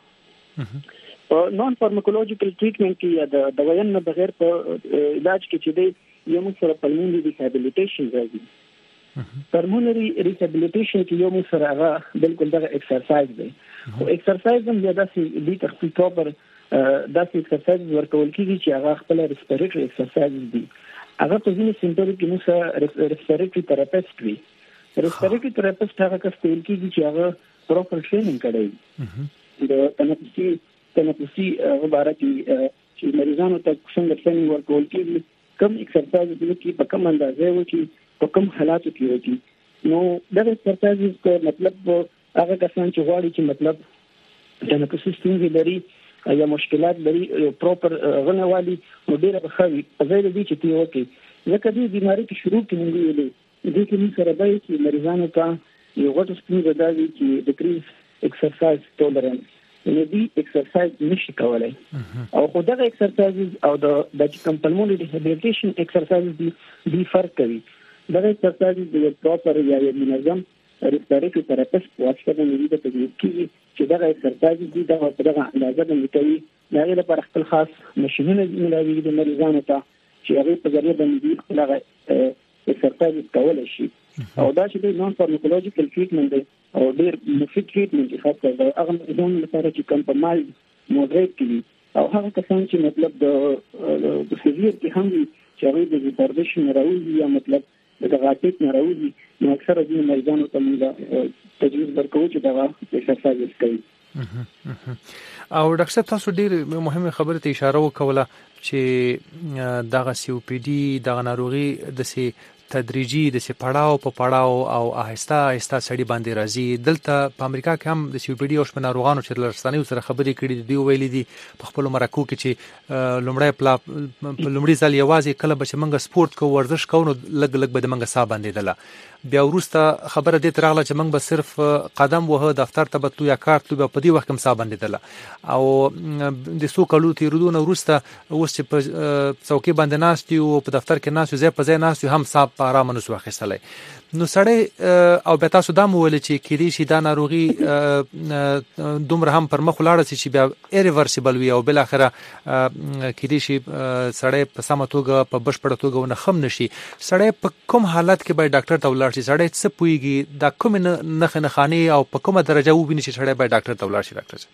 نون فارماکولوژیکل ټریټمنټ کې یا د دوايانو نه بغیر په علاج کې چې دی یو موږ سره پلمونري ریهابیلیټیشن راځي پلمونري ریهابیلیټیشن کې یو موږ سره هغه بالکل دغه ایکسرسایز دی او ایکسرسایز هم زیاده سي د تخصصي پروپر داسې ایکسرسایز ورکول کیږي چې هغه خپل ریسپیریټری ایکسرسایز دي هغه په ځینې سنټر کې موږ ریسپیریټری تھراپیسټ وي ریسپیریټری تھراپیسټ هغه کس ته کیږي چې هغه پروپر ټریننګ کوي د تنفسي عبارت چې مریضانو ته څنګه ټریننګ ورکول کیږي کوم ایکسرسایز دي چې په کوم اندازې وکړي په کوم حالاتو کې وکړي نو دا ایکسرسایز کو مطلب هغه کسان چې غواړي چې مطلب تنفسي ستونزې لري یا مشکلات لري یو پروپر غنوالي نو ډیره بخوي په ځای دې چې تی وکي ځکه دې بیماری کې شروع کې موږ ویلې دې کې موږ سره به چې مریضانو ته یو غوټ ستونزه دا وي چې ډیکریز ایکسرسایز ټولرنس یعنی دې ایکسرسایز نشي کولای او خو دا ایکسرسایز او د کمپلمونري ریهابیلیټیشن ایکسرسایز دې فرق کوي دا ایکسرسایز د پروپر یا منظم ریسپیریټری تھراپیسټ واسطه باندې د تدریس کې چې دا ایکسرسایز دي دا په دغه اندازه باندې کوي دا لپاره خپل خاص ماشينونه ملاوي د مریضانو ته چې هغه په ذریعہ باندې خپل ایکسرسایز کولای شي او دا چې د نون فارماکولوژیکل ټریټمنټ دی او ډیر مفید ټریټمنټ خاص کر هغه مریضانو لپاره چې کوم په مال موډریټ کړي او هغه کسان چې مطلب د سیویر کې هم چې هغه د ریټاردیشن راوځي یا مطلب د غاټیک نه راوځي نو اکثره دې مریضانو ته موږ تجویز ورکوو چې دا ایکسرسایز کوي او ډاکټر صاحب تاسو ډیر مهمه خبره ته اشاره وکوله چې دغه COPD دغه ناروغي د سي تدریجي د سي پړاو په پړاو او آهسته آهسته سړي باندې راځي دلته په امریکا کې هم د COPD او شپه ناروغانو چې لرستاني سره خبرې کړي دی ویلي دي په خپل مرکو کې چې لومړی ځل یوازې کله به منګه سپورت کو ورزش کو نو لګ لګ به منګه صاحب باندې دله بیا ورسته خبره دې ترغله چې منګ به صرف قدم وه دفتر ته بتلو یا کارت لو په دې وخت کې صاحب باندې دله او د سو کلو تیرودونه ورسته اوس چې په څوکۍ باندې ناست او په دفتر کې ناست زه په ځای ناست هم صاحب په آرام نو واخیستلای نو سړی او به تاسو دا مول چې کېدی شي دا ناروغي دومره هم پر مخ لاړه چې بیا ایریورسیبل وي او بل اخره کېدی شي سړی په سم توګه په بشپړ توګه نه خم نشي سړی په کوم حالت کې به ډاکټر ته ولاړ شي سړی څه پويږي دا کوم نه خاني او په کومه درجه وبیني چې سړی به ډاکټر ته ولاړ شي ډاکټر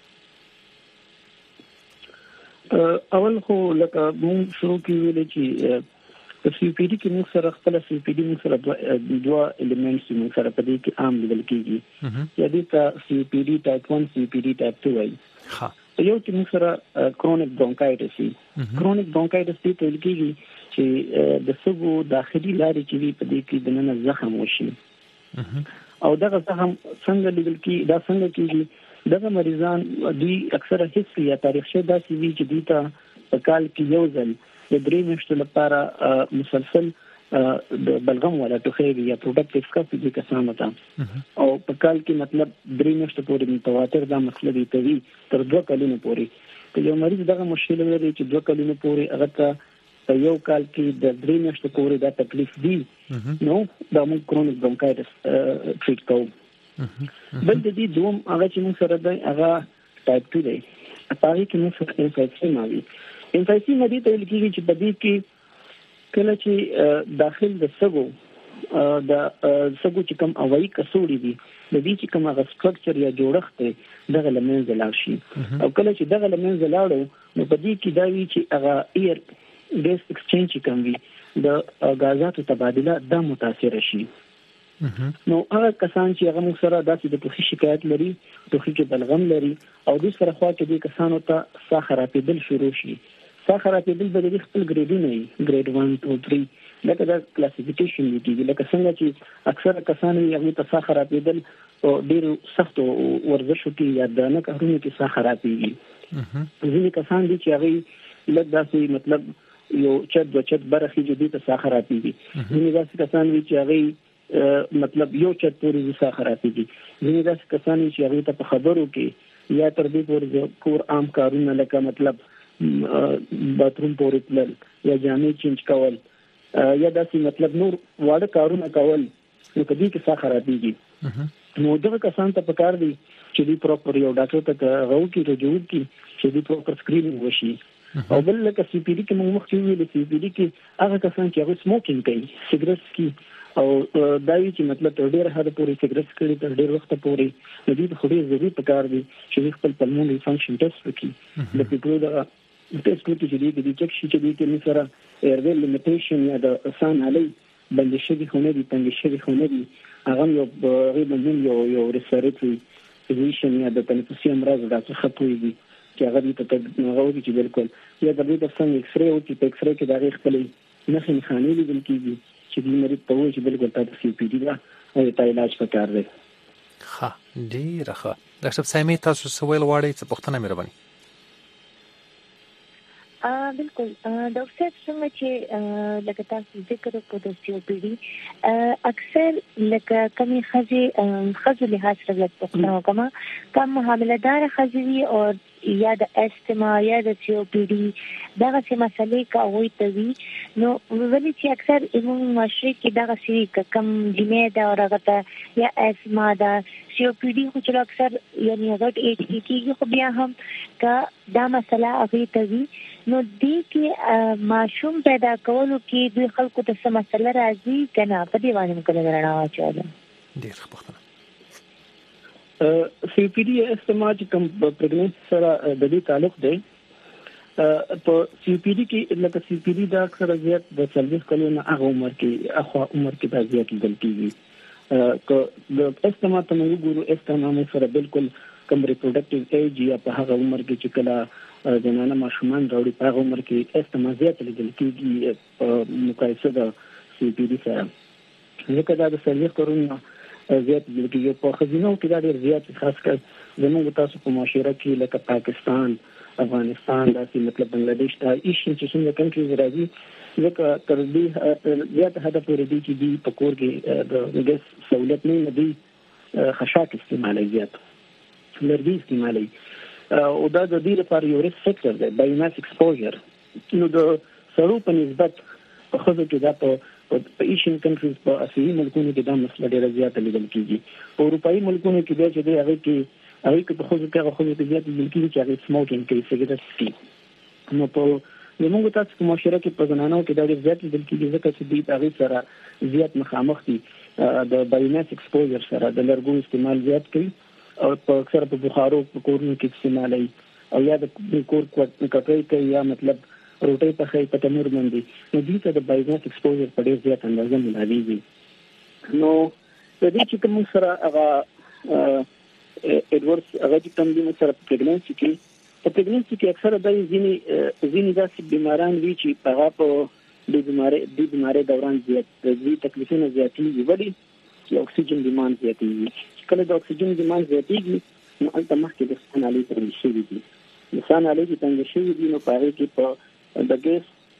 اول خو لکه موږ شروع کیږي چې په COPD کې موږ سره خپل COPD موږ سره دوه ایلیمنټس موږ سره په دې کې عام لیدل کیږي چې دې ته COPD ټایپ 1 COPD ټایپ 2 وایي ها یو چې موږ سره کرونیک برونکایټس کرونیک برونکایټس دې ته کیږي چې د سږو داخلي لارې چې په دې کې د نن زخم وشي او دغه زخم څنګه لیدل کیږي دا څنګه کیږي دغه مریضان دوی اکثره هیڅ یا تاریخ شه داسې وی چې دوی ته په کال کې یو ځل د درې میاشتو لپاره مسلسل د بلغم ولا ټوخی یا پروډکټیو کاف دي کسانو ته او په کال کې مطلب 3 میاشتې پورې متواتر دا مسله دي کوي تر 2 کلونو پورې که یو مریض دغه مشکل لري چې 2 کلونو پورې هغه ته په یو کال کې د 3 میاشتې پورې دا تکلیف دي نو دا موږ کرونیک برونکایټس ټریټ کوو بل د دې دوم هغه چې موږ سره دی هغه ټایپ 2 دی هغه کې موږ سره انفیکسیما وي انفیکسیما دي ته لیکي چې په دې کې کله چې داخل د سګو چې کوم اوایي کسوړي دي د دې چې کوم هغه سټرکچر یا جوړښت دی دغه لمنځه لاړ شي او کله چې دغه لمنځه لاړو نو په دې کې دا وی چې هغه ایر ګیس ایکسچینج کوم وي د غازاتو تبادله د متاثر شي نو هغه کسان چې هغه موږ سره داسې د ټوخي شکایت لري ټوخي کې بلغم لري او د سره خوا کې د کسانو ته ساه خرابېدل شروع شي ساه خرابېدل به د خپل ګریډونه وي ګریډ 1 2 3 لکه دا کلاسیفیکیشن دي لکه څنګه چې اکثره کسان یې ته ساه خرابېدل او ډېر سخت ورزش کوي یا د نه کارونه کې ساه خرابېږي ځینې کسان دي چې هغه لږ داسې مطلب یو چت برخې جدي ته ساه خرابېږي ځینې داسې کسان دي چې هغه مطلب یو چت پورې ساه خرابېږي ځینې داسې کسان چې هغه ته په خبرو کې یا تر دې پورې کور عام کارونه لکه مطلب باتروم پورې تلل یا جامې چینج کول یا داسې مطلب نور واړه کارونه کول نو کدي کې ساه خرابېږي نو دغه کسان ته پکار دي چې دی پروپر یو ډاکټر ته غوږ کې رجوع کی چې دی پروپر سکرینینګ وشي او بل لکه سی پی ډی کې موږ مخکې ویل سی پی ډی کې هغه کسان چې هغه سموکینګ کوي سیګریټ کی او دا وی چې مطلب تر ډیر حد پورې سیګریټ کړي تر ډیر وخت پورې د دې په ډیر ضروري پکار دي چې خپل پلمونري فنکشن ټیسټ وکړي د پیپلو دا ټیسټ وکړي چې دې چک شي چې دې کې سره ایرویل لیمیټیشن یا د آسان علي بندش شوی خونه دي تنګ شوی خونه دي هغه یو غیبن یو ریسپیریټری فیزیشن یا د تنفسي امراض د څخه پويږي چې هغه دې ته غوږی چې بالکل یا د دې په څنګه ایکس ری او چې په ایکس ری کې د هغه خپل نښې خانې لیدل کیږي چې دې مریض ته وایي چې بالکل تاسو سی پی ډی دا او ته علاج پکار دی ښه ډیره ښه ډاکټر سایمي تاسو سوال واړی څه پوښتنه مهرباني بالکل ډاکټر صاحب څنګه چې لکه تاسو ذکر وکړو د سی او پی ډی اکثر لکه کمی خزو لحاظ سره پوښتنه وکم کم حاملدار خزوی او یا د استما یا د سی او پی ډی دغه څه مسلې کوي توي نو ولې چې اکثر ایمون ماشي کې دغه څه کم جمعه دا ورغته یا استما دا سی او پی ډی خو چې اکثر یعنی غټ ایج کې خو بیا هم کا دا مسله هغه توي نو دې کې ماشوم پیدا کولو کې دوی خلکو ته څه مسله راځي کنه په دې باندې موږ لرنا واچو ډیر خبره سی پی ډی استعمال کوم پریګننسي سره د دې تعلق دی په سی پی ډی کې لکه سی پی ډی دا اکثر زیات د 40 کلونو هغه عمر کې د زیات لیدل کیږي که د استعمال ته موږ ګورو استعمال سره بالکل کوم ریپروډکټیو ایج یا په هغه عمر کې چې کله جنانه ماشومان راوړي په هغه عمر کې استعمال زیات لیدل کیږي په مقایسه د سی پی ډی سره ځکه دا د 40 کلونو زیات لګي په خزینو کې دا ډېر زیات خاص کر زموږ تاسو په معاشره کې لکه پاکستان افغانستان داسې مطلب بنگلاديش دا ایشین چې څنګه کنټریز راځي ځکه تر دې زیات هدف لري چې دی په کور کې د ګس سہولت نه دی خشاک استعمالي زیات لرګي استعمالي او دا د دې لپاره یو ریسک فیکټر دی بایوماس ایکسپوژر نو د سړو په نسبت په خزو کې دا په ایشین کنټریز په اسیوي ملکونو کې دا مسله ډېره زیاته لیدل کیږي په اروپایي ملکونو کې دا چې هغه کې په خصوص کې زیات لیدل کیږي چې هغه سموکینګ کوي سیګریټ څکي نو په موږ تاسو په معاشره کې په زنانو کې دا ډېر زیات لیدل کیږي ځکه چې دوی هغه سره زیات مخامخ دي د بایوماس ایکسپوژر سره د لرګو استعمال زیات کوي او په اکثر په بخارو په کورونو کې استعمالي او یا د کور کټوي کوي یا مطلب روټي په خې په تنور باندې نو دې ته د بایوماس ایکسپوژر په ډېر زیات اندازه ملاويږي نو د دې چې کوم سره هغه ایڈورس هغه چې کوم دي سره پریګننسي کې اکثره د ځینې داسې بیماران وي چې هغه په د بیماری دوران زیات د تکلیفونو زیاتېږي ولې چې اکسیجن ډیماند زیاتېږي کله د اکسیجن ډیماند زیاتېږي نو البته مخکې د سان علي تنګ شوی دي د سان علي تنګ شوی دي نو په هغه کې په د ګیس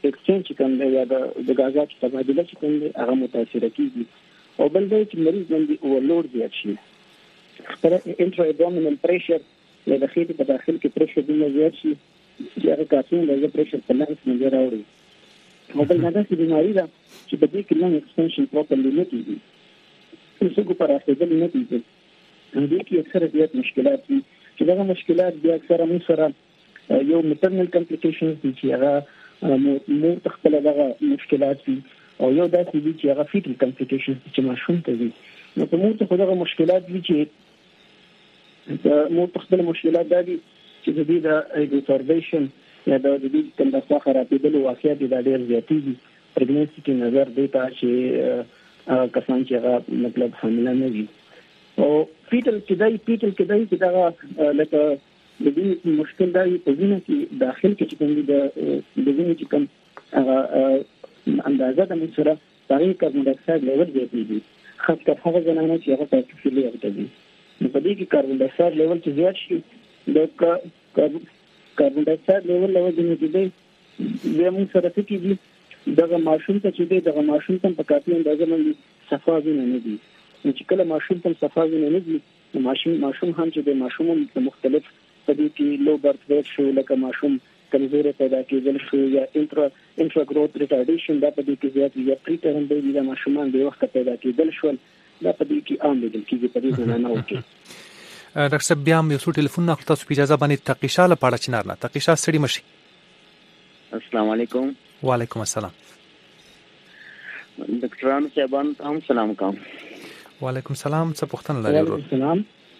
اکسچینج کوم دی یا د غازات تبادله کوم دی هغه متاثر کیږي او بل دی چې مریض باندې اورلود زیات شي پر انټرا ابډومینل پریشر یا د خېټې په داخل کې پریشر دومره زیات شي چې هغه کافین د پریشر په لانس نه راوړي او بل دا چې بیماری ده چې په دې کې لنګ ایکسټنشن پروپرلی نه کیږي څه په راځي نه کیږي دې کې اکثره ډېر مشکلات دي چې دا مشکلات بیا اکثره موږ سره یو میټرنل کمپلیکیشنز دي چې هغه مو تخپل دغه مشکلات دي او یو داسې دي چې هغه فیټل کمپلیکیشنز چې ماشوم ته دي نو په موږ ته دغه مشکلات دي چې مو تخپل مشکلات دي چې د دې د ایګوتوربیشن یا د دې کوم د څخه راپیدلو واقعیت د ډېر زیاتی دي پرګنسي کې نظر دیتا چې کسان چې هغه مطلب حامله نه دي او فیټل کې دای دا لکه د دې مشکل دی په وینه کې داخل کې چې کوم د وینې چې کوم هغه اندازه د مسره طریق کاربن ډای اکساید لیول زیاتېږي خاص کر هغه زنانه چې هغه په فیلي اړه دي نو په دې کې کاربن ډای اکساید لیول چې زیات شي د کاربن ډای اکساید لیول له وجې نه دی زموږ سره څه کېږي دغه ماشوم ته چې دی دغه ماشوم ته په کافي اندازه باندې صفا وینه نه دي چې کله ماشوم ته صفا وینه نه دي ماشوم هم چې د ماشوم مختلف په دې کې لو برث ویټ شو لکه ماشوم کمزوري پیدا کېدل شو یا انټرا گروث ریټارډیشن دا په دې کې زیات یا پری ټرم بیبي دا ماشومان د وخت پیدا کېدل شو دا په دې کې عام لیدل کېږي په دې زنانه کې ډاکټر صاحب بیا یو څو ټلیفون نه تاسو په اجازه باندې تقیشا لپاره چنار نه تقیشا سړی مشي السلام علیکم وعلیکم السلام ډاکټرانو صاحبانو ته هم سلام کوم وعلیکم السلام څه پوښتنه لرئ وعلیکم السلام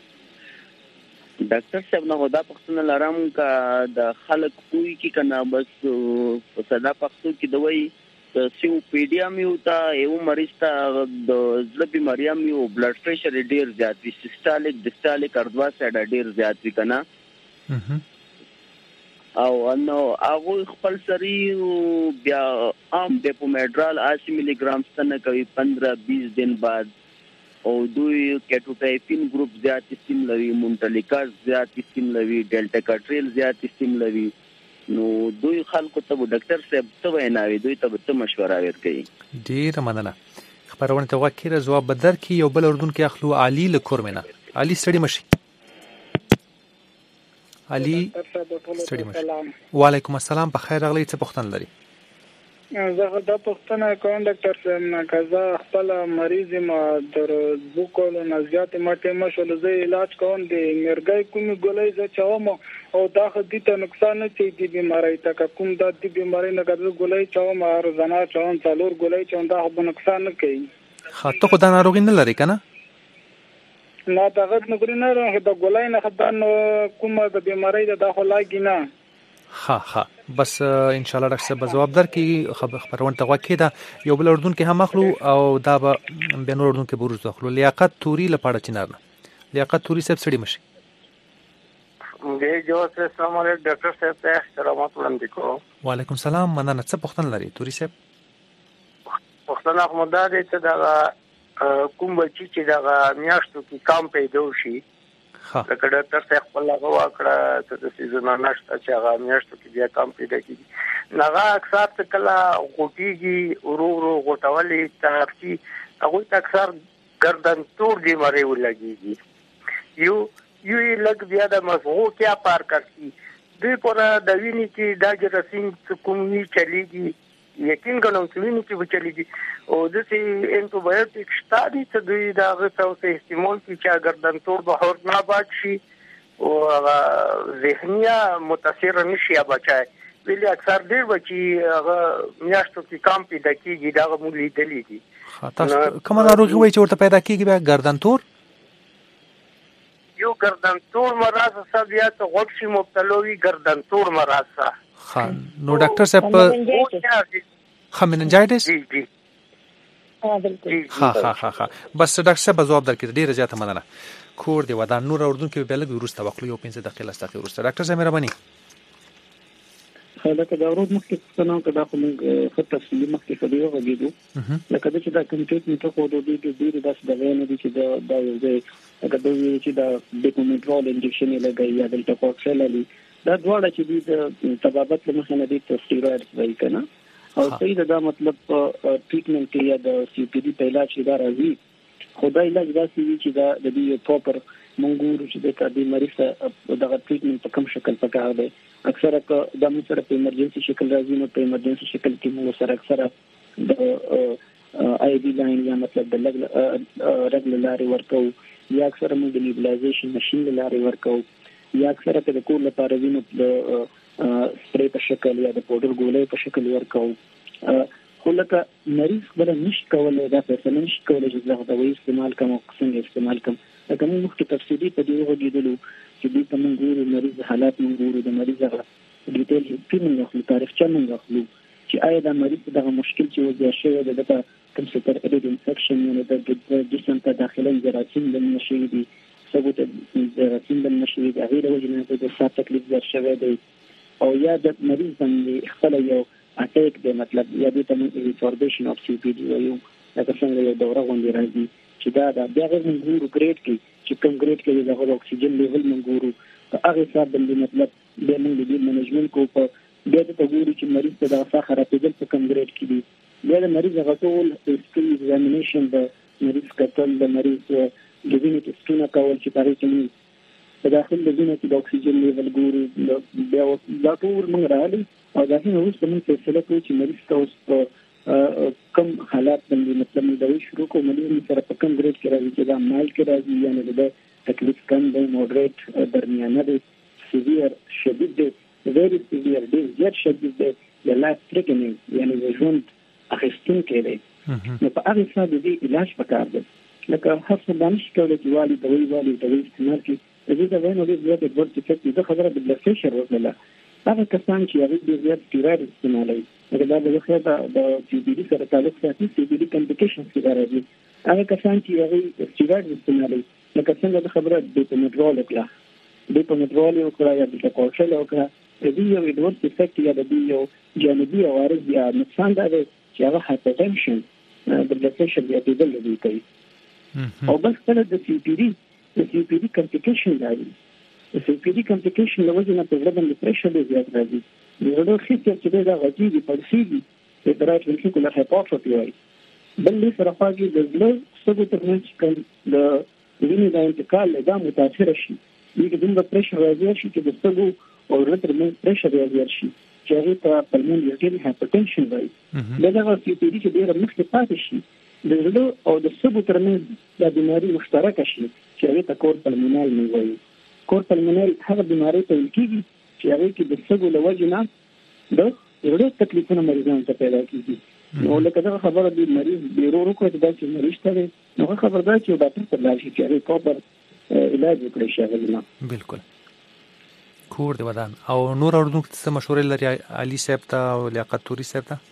ډاکټر صاحب نو دا پوښتنه لرم کا د خلک کوی کی کنه بس په صدا پښتو کې دوی د سیوپیډیا میو تا یو مریض ته د زړه بیماری میو بلډ پریشر ډیر زیات وي سیستالیک ډیسټالیک اردوا سایډ ډیر زیات وي کنه او نو هغه خپل سری بیا عام ډیپومیډرال 80 ملي ګرام ستنه کوي 15-20 دن بعد او دوی کیټوټایپین ګروپ زیات استعمال لري مونټالیکاز زیات استعمال لري ډیلټا کاټریل زیات استعمال لري نو دوی خلکو ته ډاکټر صاحب څه ویناوي دوی ته څه مشوره ورکړي ډیر مننه خبرونه ته وکړه جواب بدر کی یو بل اردن کې اخلو علي لکورمنه علي سړی مشي علي سړی مشي وعلیکم السلام په خیر راغلی څه پوښتنه لري زه دا پوښتنه کوم ډاکټر صاحب نه کزا خپل مریض ما در بوکول نه زیات ماته مشول زه علاج کوم د مرګي کومي ګولای ز چوم او دا خدي ته نقصان نه چي دي بیماری ته کوم د دې بیماری نه ګرځي ګولای چوم ار زنا چوم څلور ګولای چوم دا به نقصان نه کوي خاطر خدای ناروغي نه لري کنه نه دا غد نګری نه راغی دا ګولای نه خدان کومه د بیماری د داخله لاګی نه ها بس ان شاء الله ډاکټر صاحب جواب درکې خبرونه ته وکړه دا یو بل اردن کې هم اخلو او دا به بنور اردن کې بروز اخلو لیاقت توري لپاره چنار نه لیاقت توري صاحب سړي مشي دې جو السلام علیکم ډاکټر صاحب ته احترامات وړاندې کوم وعلیکم السلام مننه څه پوښتنه لري توري صاحب پوښتنه کوم دا دې ته دا کوم بچی چې دا میاشتو کې کام پیدا شي لکه ډاکټر صاحب خپل هغه واکړه ته د سیزن نشته چې هغه میاشتو کې بیا کام پیدا کیږي هغه اکثر څه کله غوټیږي ورو غوټولې ترپی هغه اکثر گردن تور دی مری ولګيږي یو لګ بیا د مفهوم کې پار کوي دوی پر د ویني کې دا جرثیم کومي چلیږي یقین کوم چې ویني کې وچلیږي او د سي انټيبیوټیک شتادي ته دوی دا غوښتل چې استعمال کې گردن تور به هور نه بچ شي او ذهنیا متاثر نشي بچای ویلي اکثر ډیر بچي هغه میاشتو کې کام پیدا کیږي دا مولې دلی دي تاسو کومه ناروغي وایي چې ورته پیدا کیږي بیا گردن تور یو گردن تور مرض سبيات غوښي مبتلوي گردن تور مرض نو ډاکټر صاحب خمننجایټس جی ها بس ډاکټر صاحب جواب درکړي ډیره زیاته مننه کور دی ودان نور اردن کې بلګ ورسته وکړو یو 15 دقیقې لسته ورسته ډاکټر صاحب مهرباني لکه دا ورود مخکې څنګه کدا کوم خط تفصیلی مخکې کړیو غوډو لکه چې دا کنټیټ میټر کو د دې ډیره داس د وینې دي چې دا یو ځای هغه دوی چې دا ډیکومیټرول انجکشن یې لګي یا دلته کوکسل لري دا دواړه چې د تبابت له مخه نه دي سټیرویډز وایي کنه او صحیح دا مطلب ټریټمنټ کې یا د سی پی ډي په علاج کې دا راځي خدای علاج دا سی چې دا د دې پراپر منګور چې د کډي مریض دغه ټریټمنټ په کوم شکل پکار دی اکثره د موږ په ایمرجنسي شکل راځي نو په ایمرجنسي شکل کې موږ سره اکثره د آی ډي لاین یا مطلب د رګل لاري ورکو یا اکثره موږ د نیبلایزیشن ماشين لاري ورکو یا اکثره د کور لپاره وینو د سپری په شکل یا د پودر ګولې په شکل ورکو خو لکه مریض بل نشي کولای دا څه نشي کولای چې زه د وایي استعمال کوم څنګه استعمال کوم لکه موږ مخکې تفصیلي په دې وګورو چې د تمنګورو مریض حالات منګورو د مریض هغه ډیټیل هیڅ نه خپل تاریخچه نه غوښلو چې آیا دا مریض دغه مشکل چې وځي شوی د کوم څه تر اډ انفیکشن نه د جسم ته داخله جراثیم د نشي دي ثبوت جراثیم د نشي دي غیر وجنه د صحت تکلیف در شوی دی او یا د مریض باندې خپل یو اټیک دی مطلب یا د ریفوربیشن اف سی پی ډي یو لکه څنګه یو دوره غونډه راځي چې دا بیا غوړو ګریډ کې چې کوم ګریډ کې د اکسیجن لیول منګورو هغه حساب باندې مطلب د منډي منیجمنت کو په بیا د تګوري چې مریض ته د افاخه راپېدل په کوم ګریډ کې دي بیا د مریض غوښتل هیستوري ایگزامینیشن د مریض کتل د مریض د وینې ټیسټونه کول چې پاره کې په داخل د وینې کې د اکسیجن لیول ګورو بیا دا ټول موږ راځي او دا هیڅ اوس موږ فیصله کوو چې مریض ته اوس کم حالات باندې مطلب د شروع کوم مریض سره په کوم ګریډ کې راځي چې دا مال کې راځي یعنی د تکلیف کم دی موډریټ درمیانه دی سیویر شدید دی very severe دی زیات شدید دی د لایف تھریټنینګ یعنی د ژوند اخیستون کې دی نو په هغه څه د دې علاج پکار دی لکه هر څه باندې شکل کې والی دوی استعمال کې د دې د وینو د زیات ورته افیکټ د خبره د بلډ پريشر وکړه هغه کسان چې هغه د زیات سټیراید استعمالوي دا د وخت د سی پی ډي سره تعلق ساتي سی پی ډي کمپلیکیشنز کې راځي هغه کسان چې هغه سټیراید استعمالوي لکه څنګه د خبره د پمډرول وکړه یا د کوشل وکړه د دې یو ډول افیکټ یا د دې یو جانبي عوارض یا نقصان دا دی چې هغه هایپرټنشن د بلډ پريشر زیاتېدل لري کوي او بس کله د سی پی ډي کمپلیکیشن راځي د سی پی ډي کمپلیکیشن له وجې نه په زړه باندې پريشر زیات راځي د زړه خېټه چې دا غږی دی پړسیږي د درایټ وینټریکولر هایپوټروفي وایي بل له سره خواږي د زړه سبو ترمنځ کوم د وینې د انتقال له دا متاثر شي دغه د پريشر راځي چې د سبو او ترمنځ پريشر راځي چې هغه ته پلمونري ارټري هایپرټنشن وایي دغه سی پی ډي چې ډېر مخکې پاتې شي د زړه او د سبو ترمنځ د بیماری مشترک شي چې هغه ته کور پلمونال نه وایي کور پلمونال هغه بیماری ته کیږي چې هغه کې د سبو له وجې نه د زړه تکلیفونه مریضانو ته پیدا کیږي نو لکه دا خبره د مریض بیرو وکړي دا چې مریض ته نو خبردار چې ډاکټر ته لاړ شي چې هغه پراپر علاج وکړي شي بالکل کور دی ودان او نور اردو څه مشورې لري علي صاحب ته او لیاقت توري صاحب ته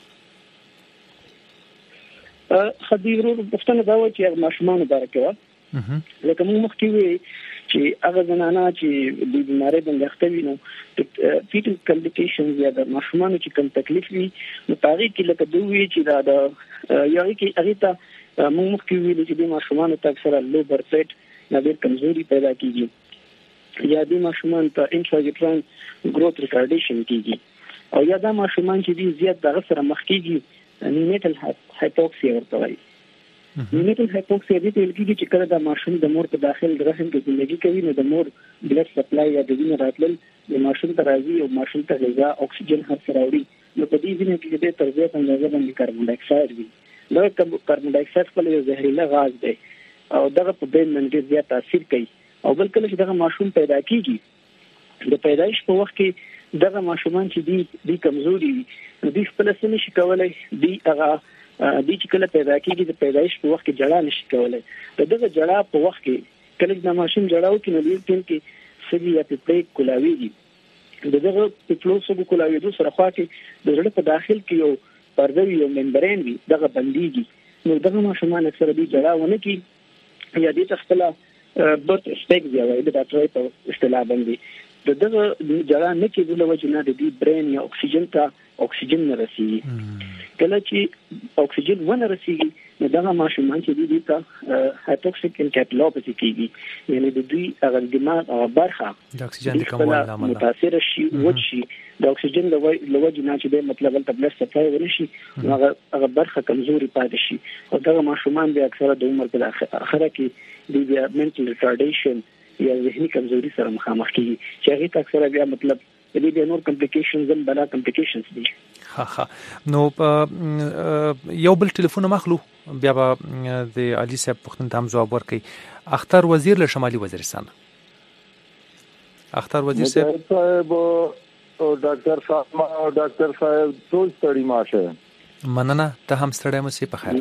خدیرو پښتنه دا و چې ماشومان برکوه لکه موږ مخکې وی چې هغه زنانه چې د بیماری باندې اخته وي نو فیټل کمپلیکیشنز یا د ماشومان چې کوم تکلیف وي نو پاره کې لکه دوی چې دا د یو کې هغه ته موږ مخکې ویل چې د ماشومان ته اکثره لو برث ریټ نه ډېر کمزوري پیدا کیږي یا د ماشومان ته انټراجیټران ګروث ریټارډیشن کیږي او یا د ماشومان چې دي زیات دغه سره مخ کیږي نیونیټل هایپوکسیا ورته وایي نیونیټل هایپوکسیا دې ته کیږي چې کله د ماشوم د مور په داخل رحم کې زندگی کوي نو د مور بلډ سپلای یا د وینې راتلل د ماشوم ته راځي او ماشوم ته غذا اکسیجن هر څه راوړي نو په دې ځینې کې د تربیت اندازه باندې کاربن ډای اکساید وي دا کاربن ډای اکساید په یو زهريله غاز دی او دغه په بدن باندې زیات تاثیر کوي او بل کله چې دغه ماشوم پیدا کیږي د پیدایش په وخت کې دغه ماشومان چې دي کمزوري وي نو دوی خپل څه نشي کولای دی هغه د چې کله پیدا کیږي د پیدایش په وخت کې جړه نشي کولای دغه جړه په وخت کې کله د ماشوم جړه وکړي نو دې ټیم کې سږي یا پېپړې کولاویږي دغه پېپړو سږو کولاویدو سره خوا کې د زړه په داخل کې یو پرده وي یو ممبرین وي دغه بنديږي نو دغه ماشومان اکثره دي جړه ونه کی یا دې خپل برت سپیک دی وایي د ډاکټر په اصطلاح باندې دغه جړه نه کېدل وجه نه د برین یا اکسیجن ته اکسیجن نه رسیږي کله چې اکسیجن ونه رسیږي دغه ماشومان چې دي ته هایپوکسیک انکفالوپاثي کیږي، یعنی د دوی هغه دماغ او برخه د اکسیجن د کموالي لامل متاثر شي وشي، د اکسیجن د لوجې نه چې د مطلب ته بلس سپلای ونشي، هغه برخه کمزوري پاتې شي، او دغه ماشومان به اکثره د عمر په اخره کې د منټل ریټارډیشن یا ذهني کمزوري سره مخامخ کیږي، چې هغه ته اکثره بیا مطلب د دې نور کمپلیکیشنز هم بلا کمپلیکیشنز دي. ها نو یو بل ټلیفون مخلو بیا به د علي صاحب پوښتنه ته هم ځواب ورکړي. اختر وزیر له شمالي وزیرستان. اختر وزیر صاحب او ډاکټر صاحب ټول ستړي ماشه. مننه، ته هم ستړی مې په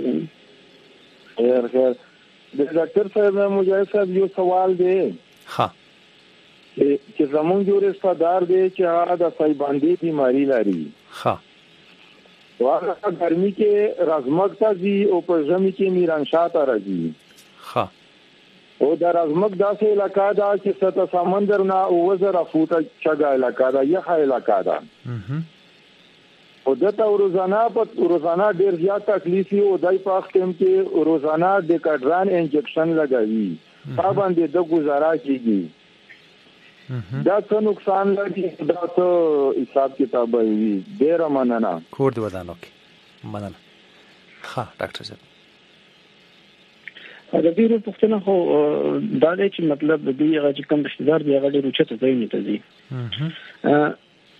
خیر. خیر د ډاکټر صاحب مجاهد صاحب یو سوال دی. ها چې زمونږ یو رشتہدار دی چې هغه د سایباندې بیماری لري. ها هغه ګرمي کې رزمک ته ځي او په ژمي کې میرانشاه راځي. ها او د رزمک داسې علاقہ دا چې سطح سمندر نه 2000 فوټه چګه علاقہ دا یخه علاقہ دا. او دته روزانه ډیر زیات تکلیف او دای په وخت کې روزانه د کډران انجکشن لګوي، تا باندې د گزارا کیږي. دا څه نقصان لري، دا څه حساب کتاب وي؟ ډیر مننه. کور دی ودانو کې مننه. ها ډاکټر صاحب دا ډیرو پوښتنه خو دا دی چې مطلب د دې هغه کوم رشتہدار دی هغه ډیر اوچته ځای نه تزي.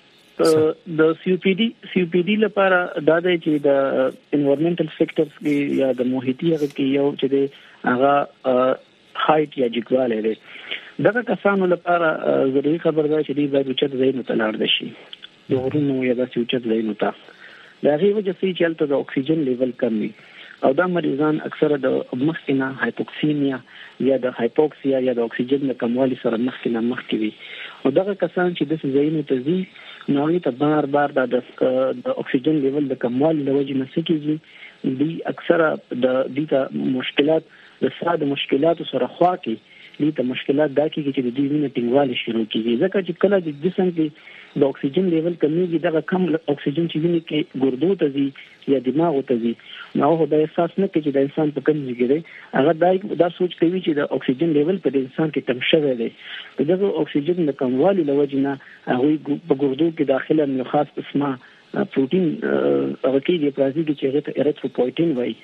د سی او پی ډی لپاره دا دی چې د انوایرنمنټل فیکټرز کې یا د محیطي هغه کې یو چې د هغه هایټ یا جګوالی دی. دغه کسانو لپاره ضروري خبر ده چې دوی باید اوچت ځایونو ته لاړ شي، د غرونو یا داسې اوچت ځایونو ته. د هغې وجه څه چې هلته د اکسیجن لیول کم وي، او دا مریضان اکثره د مخکې نه هایپوکسیمیا یا د هایپوکسیا یا د اکسیجن د کموالي سره مخکې نه مخکې وي. او دغه کسان چې د ځایونو ته ځي نو هغوی ته بار د اکسیجن لیول د کموالي له وجې نه څه کېږي، دوی اکثره د دوی ته مشکلات د ساه د مشکلاتو سره خوا کې دوی ته مشکلات دا کېږي چې د دوی وینه ټینګوالی شروع کېږي، ځکه چې کله د جسم کې د اکسیجن لیول کمیږي، دغه کم اکسیجن چې وینې کې ګردو ته ځي یا دماغو ته ځي، نو هغه دا احساس نه کوي چې د انسان په کوم ځای کې دی، هغه دا سوچ کوي چې د اکسیجن لیول په د انسان کې کم شوی دی. د دغه اکسیجن د کموالي له وجې نه هغوی په ګردو کې داخله یو خاص قسمه پروټین هغه کېږي په راځي چې هغه ته ایریتروپویټین وایي.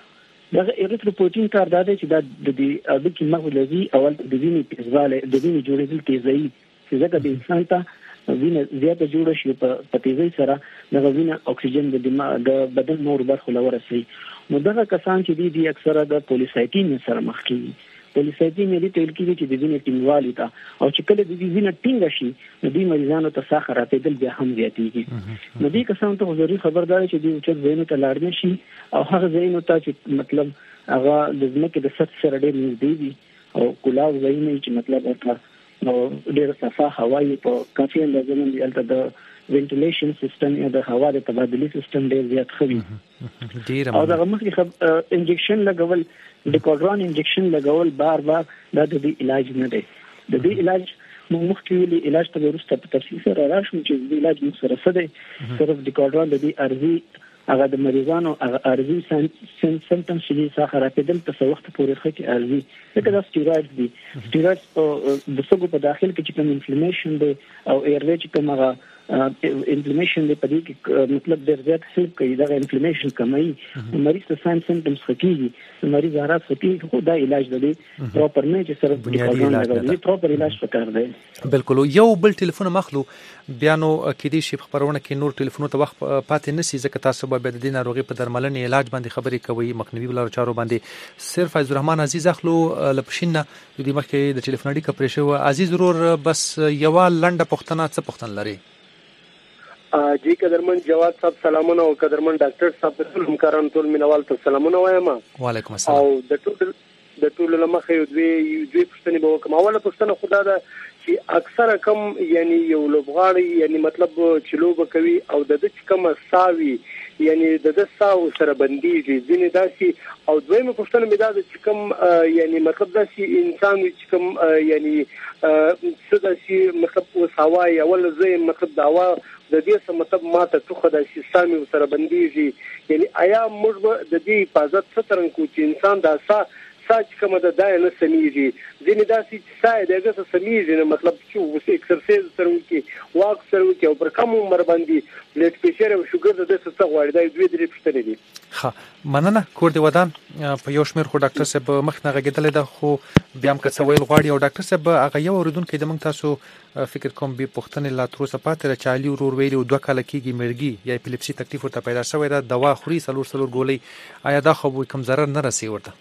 دغه ایریتروپویټین کار دا دی چې دا د دې اډوکي مغلظي اول د وینې تیزوالی د وینې جوړېدل تیزوي، چې ځکه د انسان ته وینه زیاته جوړه شي په تیزۍ سره دغه وینه اکسیجن د دماغ د بدن نور برخو له ورسوي. نو دغه کسان چې دي اکثره د پولیسایټین سره مخ کیږي. پولیسایټین دې تل کېږي چې د وینې ټینګوالي ته، او چې کله د وینې ټینګ شي نو دې مریضانو ته ساه خرابېدل بیا هم زیاتېږي. نو دې کسانو ته ضروري خبردار چې دوی اوچت ځایونو ته لاړ نه شي، او هغه ځایونو ته چې مطلب هغه د ځمکې د سطح سره ډېر نږدې وي او کلاو ځایونه چې مطلب ورته نو ډېر صفا هوا یې په کافي اندازه باندې هلته د وینټیلیشن سیستم یا د هوا د تبادلې سیستم ډېر زیات ښه وي. او دغه مخکې انجکشن لګول، د کوډران انجکشن لګول بار دا د دې علاج نه دی. د دې علاج موږ مخکې ویلي، علاج ته وروسته په تفصیل سره راشو چې د علاج موږ سره څه دی. صرف د کوډران د دې عرضي هغه د مریضانو هغه عرضي سمپټمز چې دي ساه خرابېدل ته څه وخت پورې ښه کې عرضي، ځکه دا سټیرویډز دي. سټیرویډز د سږو په داخل کې چې کوم انفلمیشن دی او ایروی چې کوم هغه انفلمیشن دی په دې کې مطلب ډېر زیات هیلپ کوي، دغه انفلمیشن کموي، مریض ته ساین سمپټمز ښه کېږي، مریض حالات ښه کېږي. خو دا علاج د دې پراپر نه چې صرف د پراپر علاج پکار دی. بالکل. یو بل ټلیفون مخلو بیا نو کېدای شي خبرونه کې نور ټلیفونونو ته وخت پاتې نشي، ځکه تاسو به د دې ناروغي په درملنې علاج باندې خبرې کوي، مخنیوي ولر چارو باندې. صرف عزیز الرحمن عزیز اخلو لپشینه د دې مخکې د ټلیفون اړیکه پرې شو. عزیز ورور بس یو لنډه پوښتنه، څه پوښتنه لري؟ جی قدرمن جواد صاحب سلامونه، او قدرمن ډاکټر صاحب ټول همکارانو ټول مینوال ته سلامونه وایم. وعلیکم السلام. او د ټول لمخه یو دوی پوښتنې به وکم. اوله پوښتنه خدا ده چې اکثره کم یعنی یو لوبغاړی یعنی مطلب چې لوبه کوي او د دې کوم ساوي یعنی د ساو سره بنديږي ځینې داسي، او دویمه پوښتنه مې دا ده چې کوم یعنی مطلب داسي انسان چې کوم یعنی څه داسي مطلب وساوي اول زه مطلب دا د دې څه مطلب ماته ټوخه د سیستم سره بنديږي یعنی آیا موږ د دې حفاظت څنګه کوو چې انسان دا ساج کومه د دای نه سميږي ځینې داسې ساي دغه څه سميږي نو مطلب چې وسه ایکسرسایز سره وکي واک سره وکي او پر کوم عمر باندې بلډ پريشر او شوګر د څه غواړي دا دوی درې پښتنې دي. ښه مننه کور دی ودان په یو شمیر خو ډاکټر صاحب مخ نه غږیدل ده خو بیا هم که ویل غواړي او ډاکټر صاحب هغه یو اوریدونکو د موږ تاسو فکر کوم به پښتنې لا تر اوسه پاتې چالي ورور ویلي 2 کال کېږي مرګي یا اپیلیپسي تکلیف ورته پیدا شوی دا دوا خوري سلور ګولۍ آیا دا خو کوم ضرر نه رسي ورته؟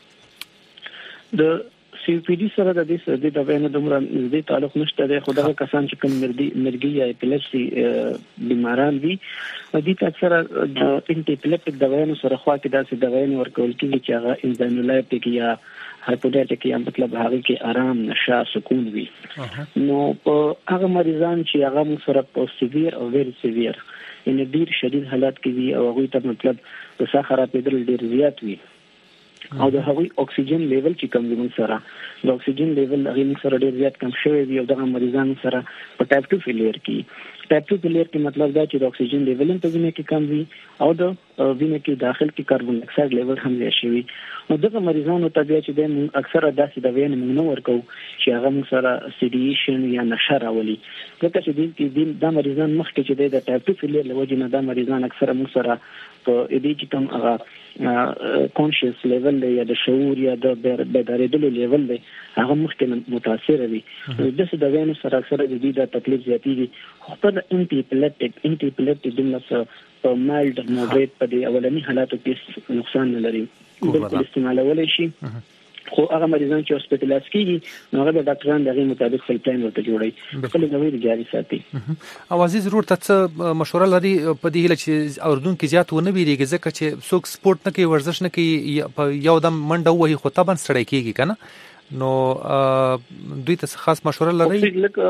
د سی پی ډي سره د دې د وینې دومره نږدې تعلق نشته د خدای کسان چې کوم مرګي یا اپیلیپسي بیماران دي د دې اکثره د انټي اپیلیپټیک دوايانو سره خوا کې داسې دوايانو ورکول کېږي چې هغه انزایمولایټیک یا هایپوډایټیک یا مطلب هغه کې آرام نشه سکون وي. نو په هغه مریضان چې هغه سره په سیویر او ویری سیویر ان ډیر شدید حالات کې وي او هغه ته مطلب د ساه خرابېدل ډیر زیات وي او د هغوی اکسیجن لیول چې کم وي سره د اکسیجن لیول هغه سره ډیر زیات کم شوی وي او دغه مریضانو سره په ټایپ 2 فیلیر کې مطلب دا چې د اکسیجن لیول په وینه کې کم وي او د وینه کې داخل کې کاربن ډای اکساید لیول هم زیات شوی نو دغه مریضانو ته بیا چې د اکثره داسې د وینې موږ نه ورکو چې هغه سره سیډیشن یا نشه راولي ځکه چې د مریضان مخکې چې د ټایپ 2 فیلیر لوجه نه د مریضان اکثره موږ سره په دې چې کوم هغه کانشس لیول یا د شعور یا د بیداریدلو لیول دی هغه مخکې متاثر وي د څه د وینې سره اکثره د دې د تکلیف زیاتېږي خو په انټي اپیلیپټیک د په مایلډ مودریټ په دې اولنی حالاتو کې نقصان نه لري بالکل استعمالولای شي خو هغه مریضان چې هسپټالایز کیږي نو هغه د ډاکټرانو دغه مطابق خپل پلان ورته جوړي خپل نوې جاري ساتي. او عزیز ضرور ته مشوره لري په دې هله چې اوردونکو زیات ونه ویریږي ځکه چې څوک سپورت نه کوي ورزش نه کوي په یو دم منډه وهي خو طبعا ستړی کیږي کنه نو دوی ته خاص مشوره لري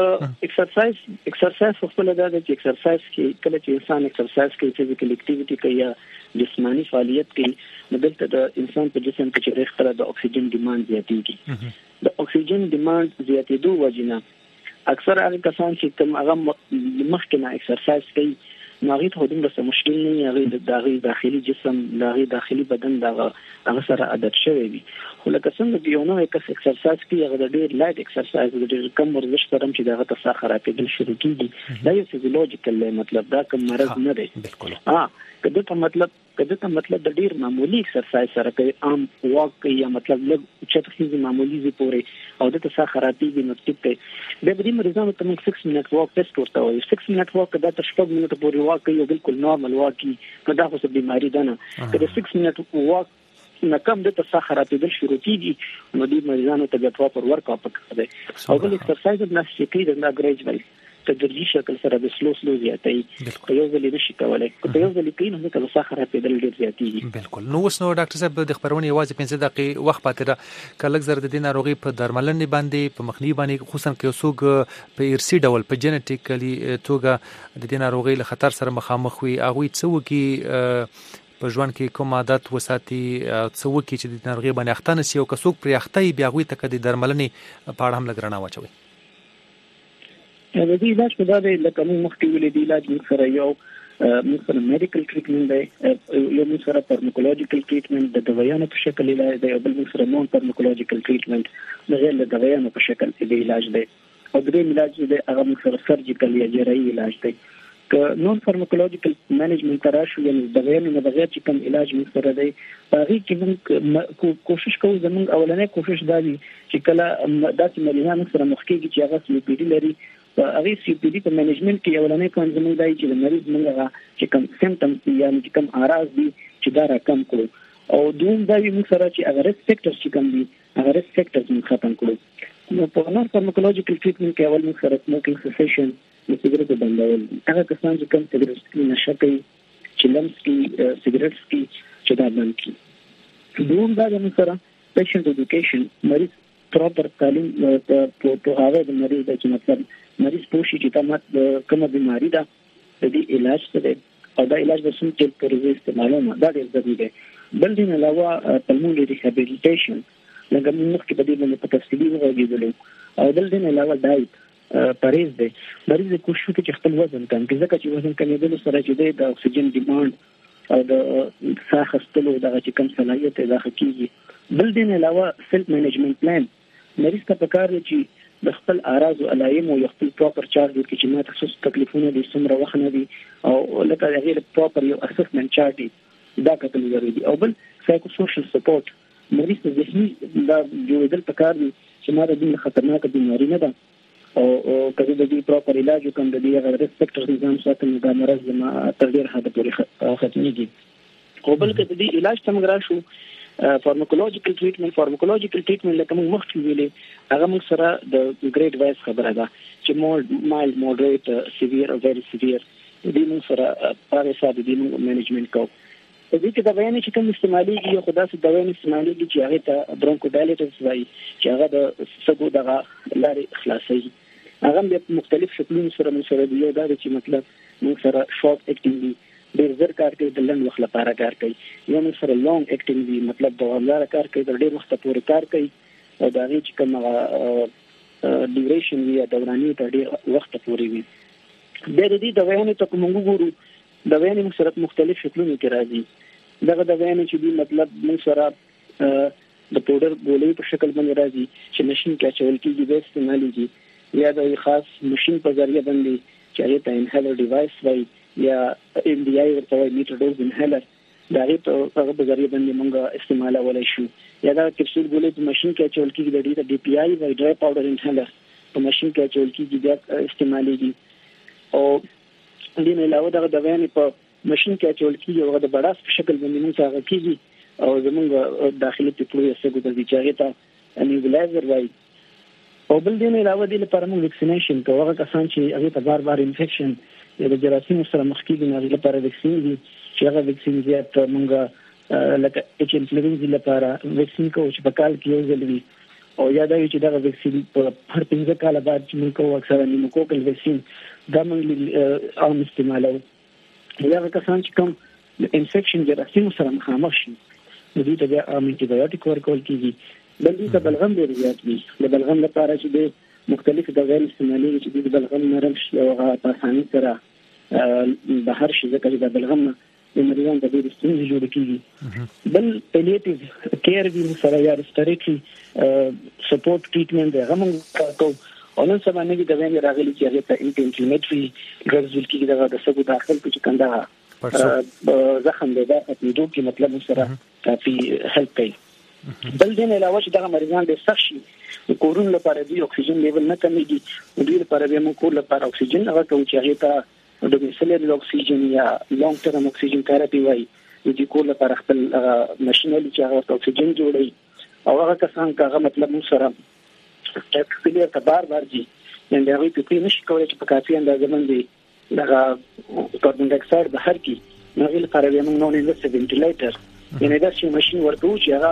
ایکسرسایز خپل د ایکسرسایز کې کله چې انسان ایکسرسایز کوي فزیکل اکټیویټي کوي یا جسمانی فعالیت کوي نو دلته د انسان په جسم کې چې رختره د اکسیجن ډیماند زیاتېږي د اکسیجن ډیماند زیاتېدو وجنه اکثر هغه کسان چې کوم هغه مخکې نه ایکسرسایز کوي نو هغه ته دومره څه مشکل نه هغه د داخلي جسم د داخلي بدن هغه سره عادت شوی وي خو لکه څنګه یو نوې کس ایکسرسایز کوي هغه د ډیر لایټ ایکسرسایز د ډیر کم ورزش سره چې دغه ته ساه خرابېدل شروع کیږي دا یو فزیولوژیکل مطلب دا کوم مرض نه دی کله ته مطلب د ډیر معمولی ایکسرسایز سره کوي عام واک کوي یا مطلب لږ چتخیزي معمولی زی پوري او د ساه خرابېږي نو ټیپ کوي د دې مریضانو ته 6 منټ واک ټیسټ ورته وایي 6 منټ واک دا تر 6 منټ پورې واک کوي بالکل نارمل واکي نو دا خو څه بیماری ده نه کله 6 منټ واک نه کم د ساه خرابېدل شروع کیږي نو دې مریضانو ته بیا پراپر ورک اپ کوي او بل ایکسرسایز د نفس کې د انګریجمل تدریجي شکل سره د سلو زیاتې په یو ځل نشي کولای په یو ځل کې نو د ساه خرابېدل ډیر زیاتېږي بالکل نو اوس نو ډاکټر صاحب د خبرونه یوازې 15 دقیقې وخت پاتې را کله زر د دې ناروغي په درملنې باندې په مخنیوي باندې خصوصا کې څوک په ارثي ډول په جنټیکلی توګه د دې ناروغي له خطر سره مخامخ وي هغه څه وکي په ژوند کې کوم عادت وساتي څه وکي چې د ناروغي باندې اخته نشي او که څوک پرې اخته بیا غوي ته د درملنې په اړه هم لګرانه واچوي د دې علاج په دا دی لکه موږ مخکې ویلي دی علاج موږ سره یو موږ سره میډیکل ټریټمنټ دی یو موږ سره فارماکولوژیکل ټریټمنټ د دوايانو په شکل علاج دی او بل موږ سره نون فارماکولوژیکل ټریټمنټ د غیر له دوايانو په شکل دی علاج دی او درې علاج دی هغه موږ سره سرجیکل یا جراحي علاج دی که نون فارماکولوژیکل مینجمنت تراشو یعنی دوايانو نه بغیر چې کوم علاج موږ سره دی باغی کې موږ کوشش کوو زموږ اولنې کوشش دا دی چې کله داسې مریضان سره مخ کېږي چې هغه سی پی ډي لري هغه سی پی ډي په مینجمنت کې اولنې کوم زموږ دی چې د مریض موږ چې کوم سیمټمز یعنی چې کوم اعراض دي چې دا راکم کړو او دوم دا موږ سره چې هغه ریسک فیکټرز چې کوم دي هغه ریسک فیکټرز موږ ختم کړو نو په نون فارماکولوژیکل ټریټمنټ کې اول موږ سره سموکینګ سیسیشن د سیګریټ بندول هغه کسان چې کوم سیګریټ کې نشه کوي چې لمس کې سیګریټ کې چې دا بند کړي دوم دا موږ سره پیشنټ ایډوکیشن مریض پراپر تعلیم په هغه د مریض د مطلب مریض پوښي چې تاسو کومه بیماری ده د دې علاج څه دی او دا علاج به څنګه چې پرې استعمالونه دا ډېر ضروري دی بل دې علاوه پلمونري ریهابیلیټیشن لکه موږ کې په دې باندې په تفصیلي وغږیدلو او بل دې علاوه ډایټ پریز دی مریض کوشش کوي چې خپل وزن کم کړي ځکه چې وزن کمیدل سره چې د اکسیجن ډیماند او د ساه اخیستلو دغه چې کم صلاحیت دا حقيقي بل دین علاوه سیلف منیجمنت پلان مریض ته پکار دی چې د خپل اعراض او علائم او خپل پراپر چارت ورکړي چې ما تخصص تکلیفونه دي څومره وخت نه دي او لکه غیر پراپر یو اسسمنت چارت دا کتل ضروري دي او بل سایکو سوشل سپورټ مریض ته ذهني دا جوړېدل پکار دي چې ما د دې خطرناک بیماری نه ده او کله د دې پراپر علاج کوم د دې غیر سپیکټر نظام ساتنه د مرض ما تر ډیر حد پورې ختميږي او بل کله د دې علاج تم غراشو فارماکولوژیکل ټریټمنټ لکه موږ مخکې ویلې هغه موږ سره د ګریډ وایز خبره ده چې مایلډ موډریټ سیویر او ویری سیویر دې موږ سره هغه حساب دې موږ مینجمنت کوو په دې کې د بیان چې کوم استعمالي یو خدای څخه د بیان استعمالي چې هغه ته برونکوډایلیټس وایي چې هغه د سګو دغه لارې خلاصي هغه د مختلف شکلونو سره یو دا چې مطلب موږ سره شارټ اکټینګ ډیر زر کار کوي د لنډ وخت لپاره کار کوي یو موږ سره لانګ اکټینګ دی مطلب دوامدار کار کوي د ډیر وخت پورې کار کوي او دا چې کوم ډیوریشن یا دوراني ته ډیر وخت پورې وي د دې د بیان ته کوم ګورو د بیان موږ سره مختلف شکلونو کې راځي دغه د بیان چې دی مطلب موږ سره د پاوډر ګولې په شکل باندې راځي چې ماشين کې چول کېږي د استعمالي یا د خاص ماشين په ذریعہ باندې چې هغه ته انهیلر ډیوایس وایي یا ام ډي آی ورته وایي میټر ډوز انهیلر دا هغه په ذریعہ باندې موږ استعمالولای شو یا دا کپسول ګولې په ماشين کې چول کېږي د ډي پی آی وایي ډرای پاوډر انهیلر په ماشين کې چول کېږي د استعمالي او دې نه علاوه دا د بیان په ماشين کې چول کېږي او د بڑاس په شکل باندې موږ هغه کېږي او زموږ داخلي پروسه څخه د ځای ته انیبلایزر وایي او بل دې نه علاوه دې لپاره موږ ویکسینیشن کوو هغه کسان چې هغه ته بار انفیکشن یا د جراثیم سره مخ کېږي نه لپاره ویکسین دي چې هغه ویکسین زیات موږ لکه اچ انفلوئنزا لپاره ویکسین کوو چې په کال کې یو ځل وي او یاد وي چې دا ویکسین په هر 15 کال بعد چې موږ کوو اکثره نیموکوکل ویکسین دا موږ عام استعمالو هغه کسان چې کوم انفیکشن جراثیم سره مخامخ شي دوی ته بیا انټي بایوټیک ورکول کېږي بل دې ته بلغم ډېر زیات وي د بلغم لپاره چې د مختلف دغه استعمالي چې د بلغم نرم شي او هغه په اسانۍ سره بهر شي ځکه چې د بلغم د مریضانو د ډېر ستونزې جوړ کېږي بل پیلیټیو کیر وی سره یا ریسپیریټري سپورټ ټریټمنټ هغه موږ کوو او نن سبا نه د وینې راغلي چې هغه ته انټیمیټري ډرګز ورکړي دغه د سګو داخل کې کنده زخم دی دا په دوه کې مطلب سره کافي هیلپ کوي بل دین علاوه چې دغه مریضان د سخت شي کورون لپاره دی اکسیجن لیول نه کمیږي دوی لپاره به موږ کور لپاره اکسیجن هغه کوو چې هغه ته د میسلري اکسیجن یا لانګ ټرم اکسیجن تھراپي وایي چې کور لپاره خپل ماشينري چې هغه اکسیجن جوړي او هغه کسان هغه مطلب موږ سره ټاکلي ته بار دي یعنی هغه په کې نشي کولای چې په کافي اندازه باندې دغه کاربن ډای اکساید بهر کی نو ویل لپاره به موږ نو انویسټ وینټیلیټر یعنی دا چې ماشين ورکو چې هغه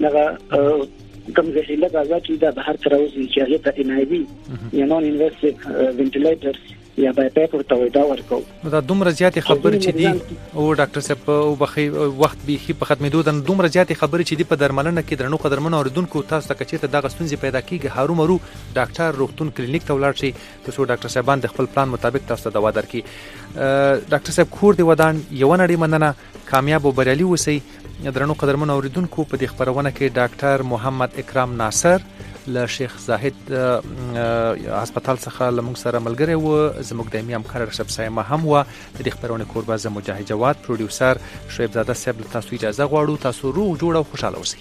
کوم زهرجن غازات چې دا بهر تر اوسه چې هغه ته انایبي یا نو انویسټ وینټیلیټر یا به پیپر ته ودا ورکو دا دومره زیاتې خبرې چې دي او ډاکټر صاحب او بخي وخت به په ختمېدو د دومره زیاتې خبرې چې دي په درملنه کې درنو قدرمنو اوریدونکو تاسو ته کچې ته د غستونځي پیدا کیږي هارو مرو ډاکټر روغتون کلینیک ته ولاړ شي تاسو ډاکټر صاحبان د خپل پلان مطابق تاسو ته دوا درکړي ډاکټر صاحب خور دی ودان یو نړۍ مننه کامیاب او بریالي اوسئ درنو قدرمنو اوریدونکو په دې خبرونه کې ډاکټر محمد اکرام ناصر له شیخ زاهد هسپتال څخه لمونږ سره ملګری و زموږ دایمي همکار رشب صاحب هم و د دې خبرونه کوربه زه مجاهد جواد پروډوسر شعیب زاده صاحب له تاسو اجازه غواړو تاسو روغ جوړ او خوشاله اوسئ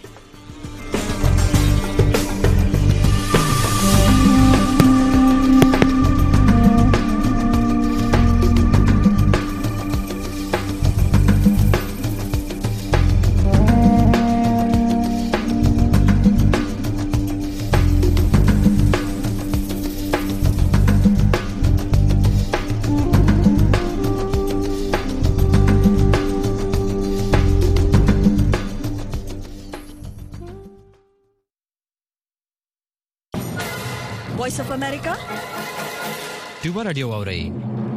Voice of America. ټیوبر رادیو اورئ